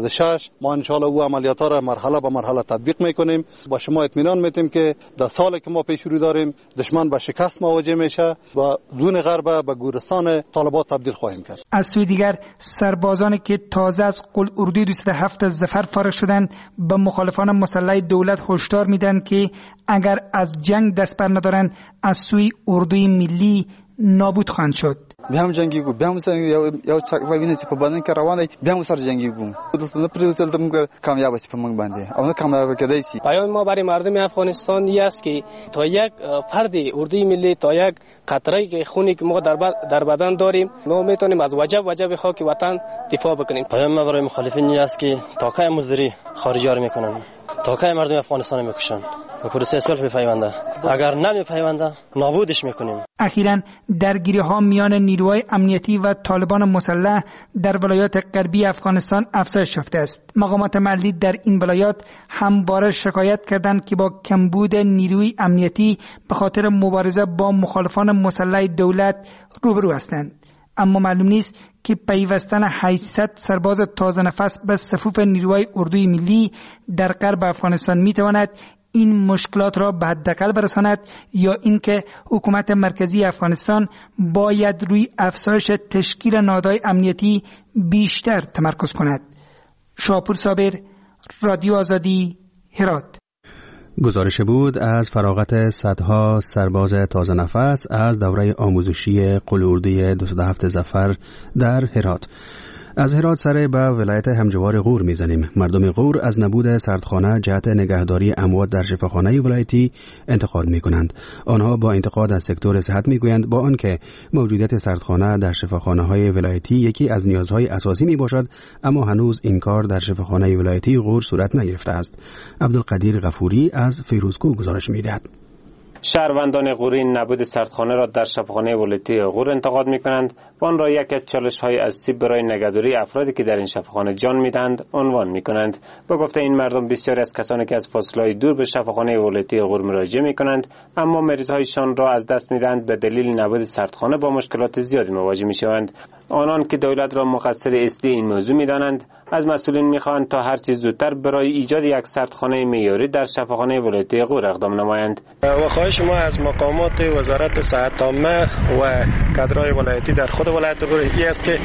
96 ما ان شاء الله او عملیاتا را مرحله به مرحله تطبیق میکنیم. با شما اطمینان میدیم که در سالی که ما پیش رو داریم دشمن به شکست مواجه میشه و زون غرب به گورستان طالبان تبدیل خواهیم کرد. از سوی دیگر سربازانی که تازه از قول اردوی 207 ظفر فارغ شدند به مخالفان مسلح دولت هشدار میدن که اگر از جنگ دست بر ندارند از سوی اردوی ملی نابود خواهند شد. بیا هم جنگیگو بیا هم سر یا وینه سی په بدن کې روانه بیا هم سر جنگیگو دلته پریوزل تم کامیاب سی په موږ باندې او نه کامیاب کېدای سی. پیام ما برای مردم افغانستان این است که تا یک فرد اردوی ملی تا یک قطره خونی که ما در بدن داریم ما میتونیم از وجب خاک وطن دفاع بکنیم. پیام ما برای مخالفین این است که تاکای مزدوری خارجی ها میکنن، تاکای مردم افغانستان میکشن و پروسه صلح بپیونده. اگر نمیپیونده نابودش میکنیم. اخیراً درگیری‌ها میان نیروهای امنیتی و طالبان مسلح در ولایات غربی افغانستان افزایش یافته است. مقامات محلی در این ولایات همواره شکایت کردند که با کمبود نیروی امنیتی به خاطر مبارزه با مخالفان مسلح دولت روبرو هستند. اما معلوم نیست که پیوستن 800 سرباز تازه نفس به صفوف نیروهای اردوی ملی در غرب افغانستان میتواند این مشکلات را به حداقل برساند یا اینکه حکومت مرکزی افغانستان باید روی افزایش تشکیل نهادهای امنیتی بیشتر تمرکز کند. شاپور صابر، رادیو آزادی، هرات. گزارش بود از فراغت صدها سرباز تازه نفس از دوره آموزشی قلوردی 207 ظفر در هرات. از هرات سر به ولایت همجوار غور میزنیم. مردم غور از نبود سردخانه جهت نگهداری اموات در شفاخانه ولایتی انتقاد میکنند. آنها با انتقاد از سکتور صحت میگویند با آنکه موجودیت سردخانه در شفاخانه های ولایتی یکی از نیازهای اساسی میباشد، اما هنوز این کار در شفاخانه ولایتی غور صورت نگرفته است. عبدالقدیر غفوری از فیروزکو گزارش میدهد. شهروندان غوری نبود سردخانه را در شفاخانه ولایتی غور انتقاد می‌کنند و آن را یکی از چالش‌های اساسی برای نگهداری افرادی که در این شفاخانه جان می‌دهند عنوان می‌کنند. با گفته این مردم، بسیاری از کسانی که از فاصله‌های دور به شفاخانه ولایتی غور مراجعه می‌کنند اما مریض‌هایشان را از دست می‌دهند به دلیل نبود سردخانه با مشکلات زیادی مواجه می‌شوند. آنان که دولت را مقصر اصلی این موضوع می‌دانند از مسئولین می‌خواهند تا هر چه زودتر برای ایجاد یک سردخانه معیاری در شفاخانه ولایتی غور اقدام نمایند. ما از مقامات وزارت صحت عامه و کادرهای ولایتی در خود ولایت غور است که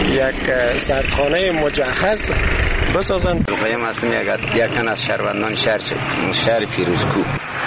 یک سردخانه مجهز بسازند. قایم هستم یک تن از شهروندان شهر فیروزکو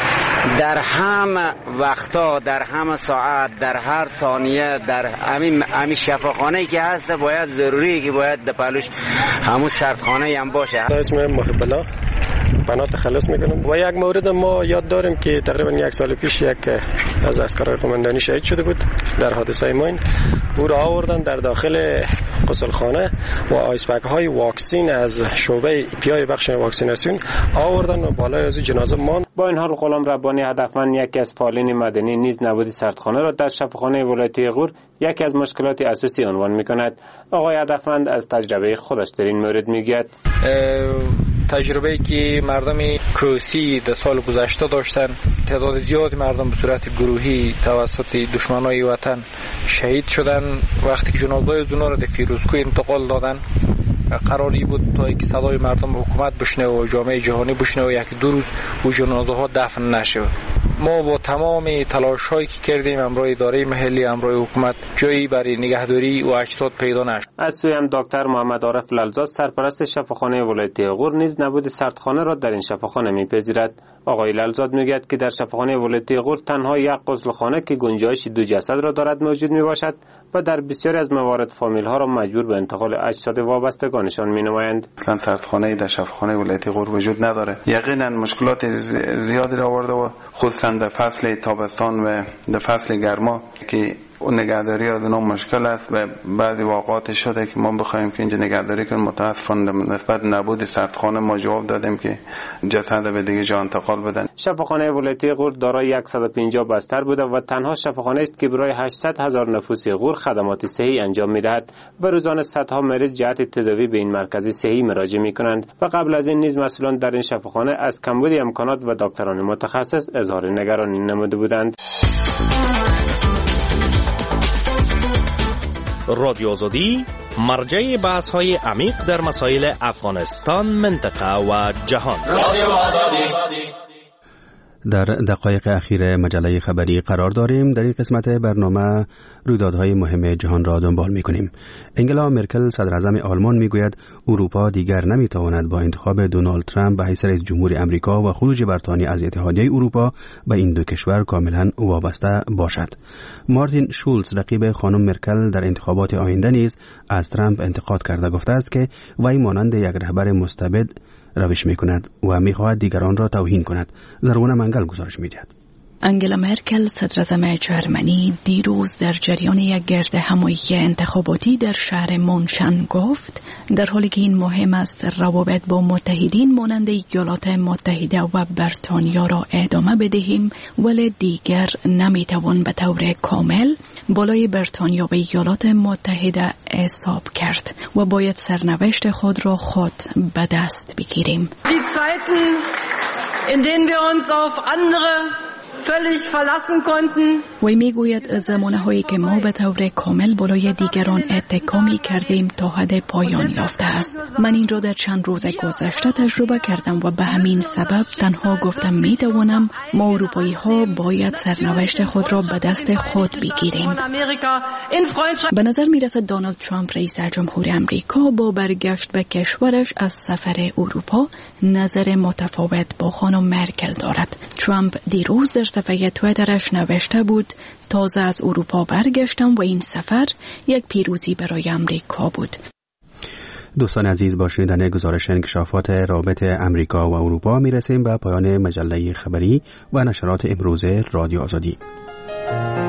در همه وقتا، در همه ساعت، در هر ثانیه، در همین شفاخانه‌ای که هست باید ضروری که باید در پلوش همون سردخانه هم باشه. اسم محب الله بنا تخلص میکنم. و یک مورد ما یاد داریم که تقریبا یک سال پیش یک از عسکرای قماندانی شهید شده بود در حادثه ماین. او را آوردن در داخل غسلخانه و آیسپک های واکسین از شعبه پیای بخش واکسیناسیون آوردن و بالای از جنازه ماند. با این حال غلام ربانی هدفمند، یکی از فعالین مدنی، نیز نبود سردخانه را در شفاخانه ولایتی غور یکی از مشکلات اساسی عنوان میکند. آقای هدفمند از تجربه خودش در این مورد میگوید. تجربه‌ای که مردم کروسی در سال گذشته داشتن، تعداد زیادی مردم به صورت گروهی توسط دشمنای وطن شهید شدن. وقتی که جنازه‌های اونا را در فیروزکو انتقال دادن، قراری بود تا اینکه صدای مردم حکومت بشنه و جامعه جهانی بشنه و یک دو روز او جنازه‌ها دفن نشه. ما با تمام تلاش‌هایی که کردیم امروی اداره محلی، امروی حکومت جایی برای نگهداری و اجساد پیدا نشد. از سوی هم دکتر محمد عارف للزاد، سرپرست شفاخانه ولایتی غور، نیز نبود سردخانه را در این شفاخانه می‌پذیرد. آقای للزاد میگوید که در شفاخانه ولایتی غور تنها یک غسلخانه که گنجایش 2 جسد را دارد موجود میباشد و در بسیاری از موارد فامیل‌ها را مجبور به انتقال اجساد وابستگانشان می‌نمایند. اصلا سردخانه در شفاخانه ولایتی غور وجود نداره. یقینا مشکلات زیادی را آورده و خصوصا در فصل تابستان و در فصل گرما که اون نگهداری از اونها مشکل است و بعضی واقعات شده که ما بخوایم که اینجا نگهداری کنیم. متاسفانه نسبت نبود سردخانه ما جواب دادیم که جسد به دیگه جا انتقال بدن. شفاخانه ولایتی غور دارای 150 بستر بوده و تنها شفاخانه است که برای 800,000 نفوس غور خدمات صحی انجام می‌دهد. به روزانه صدها مریض جهت تداوی به این مرکز صحی مراجعه می‌کنند و قبل از این نیز مسئولان در این شفاخانه از کمبود امکانات و دکتران متخصص اظهار نگرانی نموده بودند. رادیو آزادی، مرجع بحث‌های عمیق در مسائل افغانستان، منطقه و جهان. رادیو آزادی. در دقایق اخیر مجله خبری قرار داریم. در این قسمت برنامه رویدادهای مهم جهان را دنبال می‌کنیم. انگلا مرکل صدر اعظم آلمان میگوید اروپا دیگر نمیتواند با انتخاب دونالد ترامپ به حیث رئیس جمهور امریکا و خروج بریتانیا از اتحادیه اروپا به این دو کشور کاملا وابسته باشد. مارتین شولز رقیب خانم مرکل در انتخابات آینده نیز از ترامپ انتقاد کرده گفته است که وی مانند یک رهبر مستبد روش می‌کند و می‌خواهد دیگران را توهین کند. زرغونه منگل گزارش می‌دهد. انگلا مرکل صدراعظم جرمنی دیروز در جریان یک گرد همایی انتخاباتی در شهر مونشن گفت در حالی که این مهم است روابط با متحدین مانند ایالات متحده و بریتانیا را ادامه بدهیم، ولی دیگر نمیتوان به طور کامل بالای بریتانیا و ایالات متحده حساب کرد و باید سرنوشت خود را خود به دست بگیریم. Die Zeiten, in denen wir uns auf andere وی میگوید زمانه هایی که ما به طور کامل بالای دیگران اتکا می کردیم تا حد پایان یافته است. من این را در چند روز گذشته تجربه کردم و به همین سبب تنها گفتم می توانم ما اروپایی ها باید سرنوشت خود را به دست خود بگیریم. به نظر می رسد دونالد ترامپ رئیس جمهور امریکا با برگشت به کشورش از سفر اروپا نظر متفاوت با خانم مرکل دارد. ترامپ دیروز در صفحه توییترش نوشته بود تازه از اروپا برگشتم و این سفر یک پیروزی برای امریکا بود. دوستان عزیز، با شنیدن گزارش انکشافات رابطه امریکا و اروپا میرسیم به پایان مجله خبری و نشرات امروز رادیو آزادی.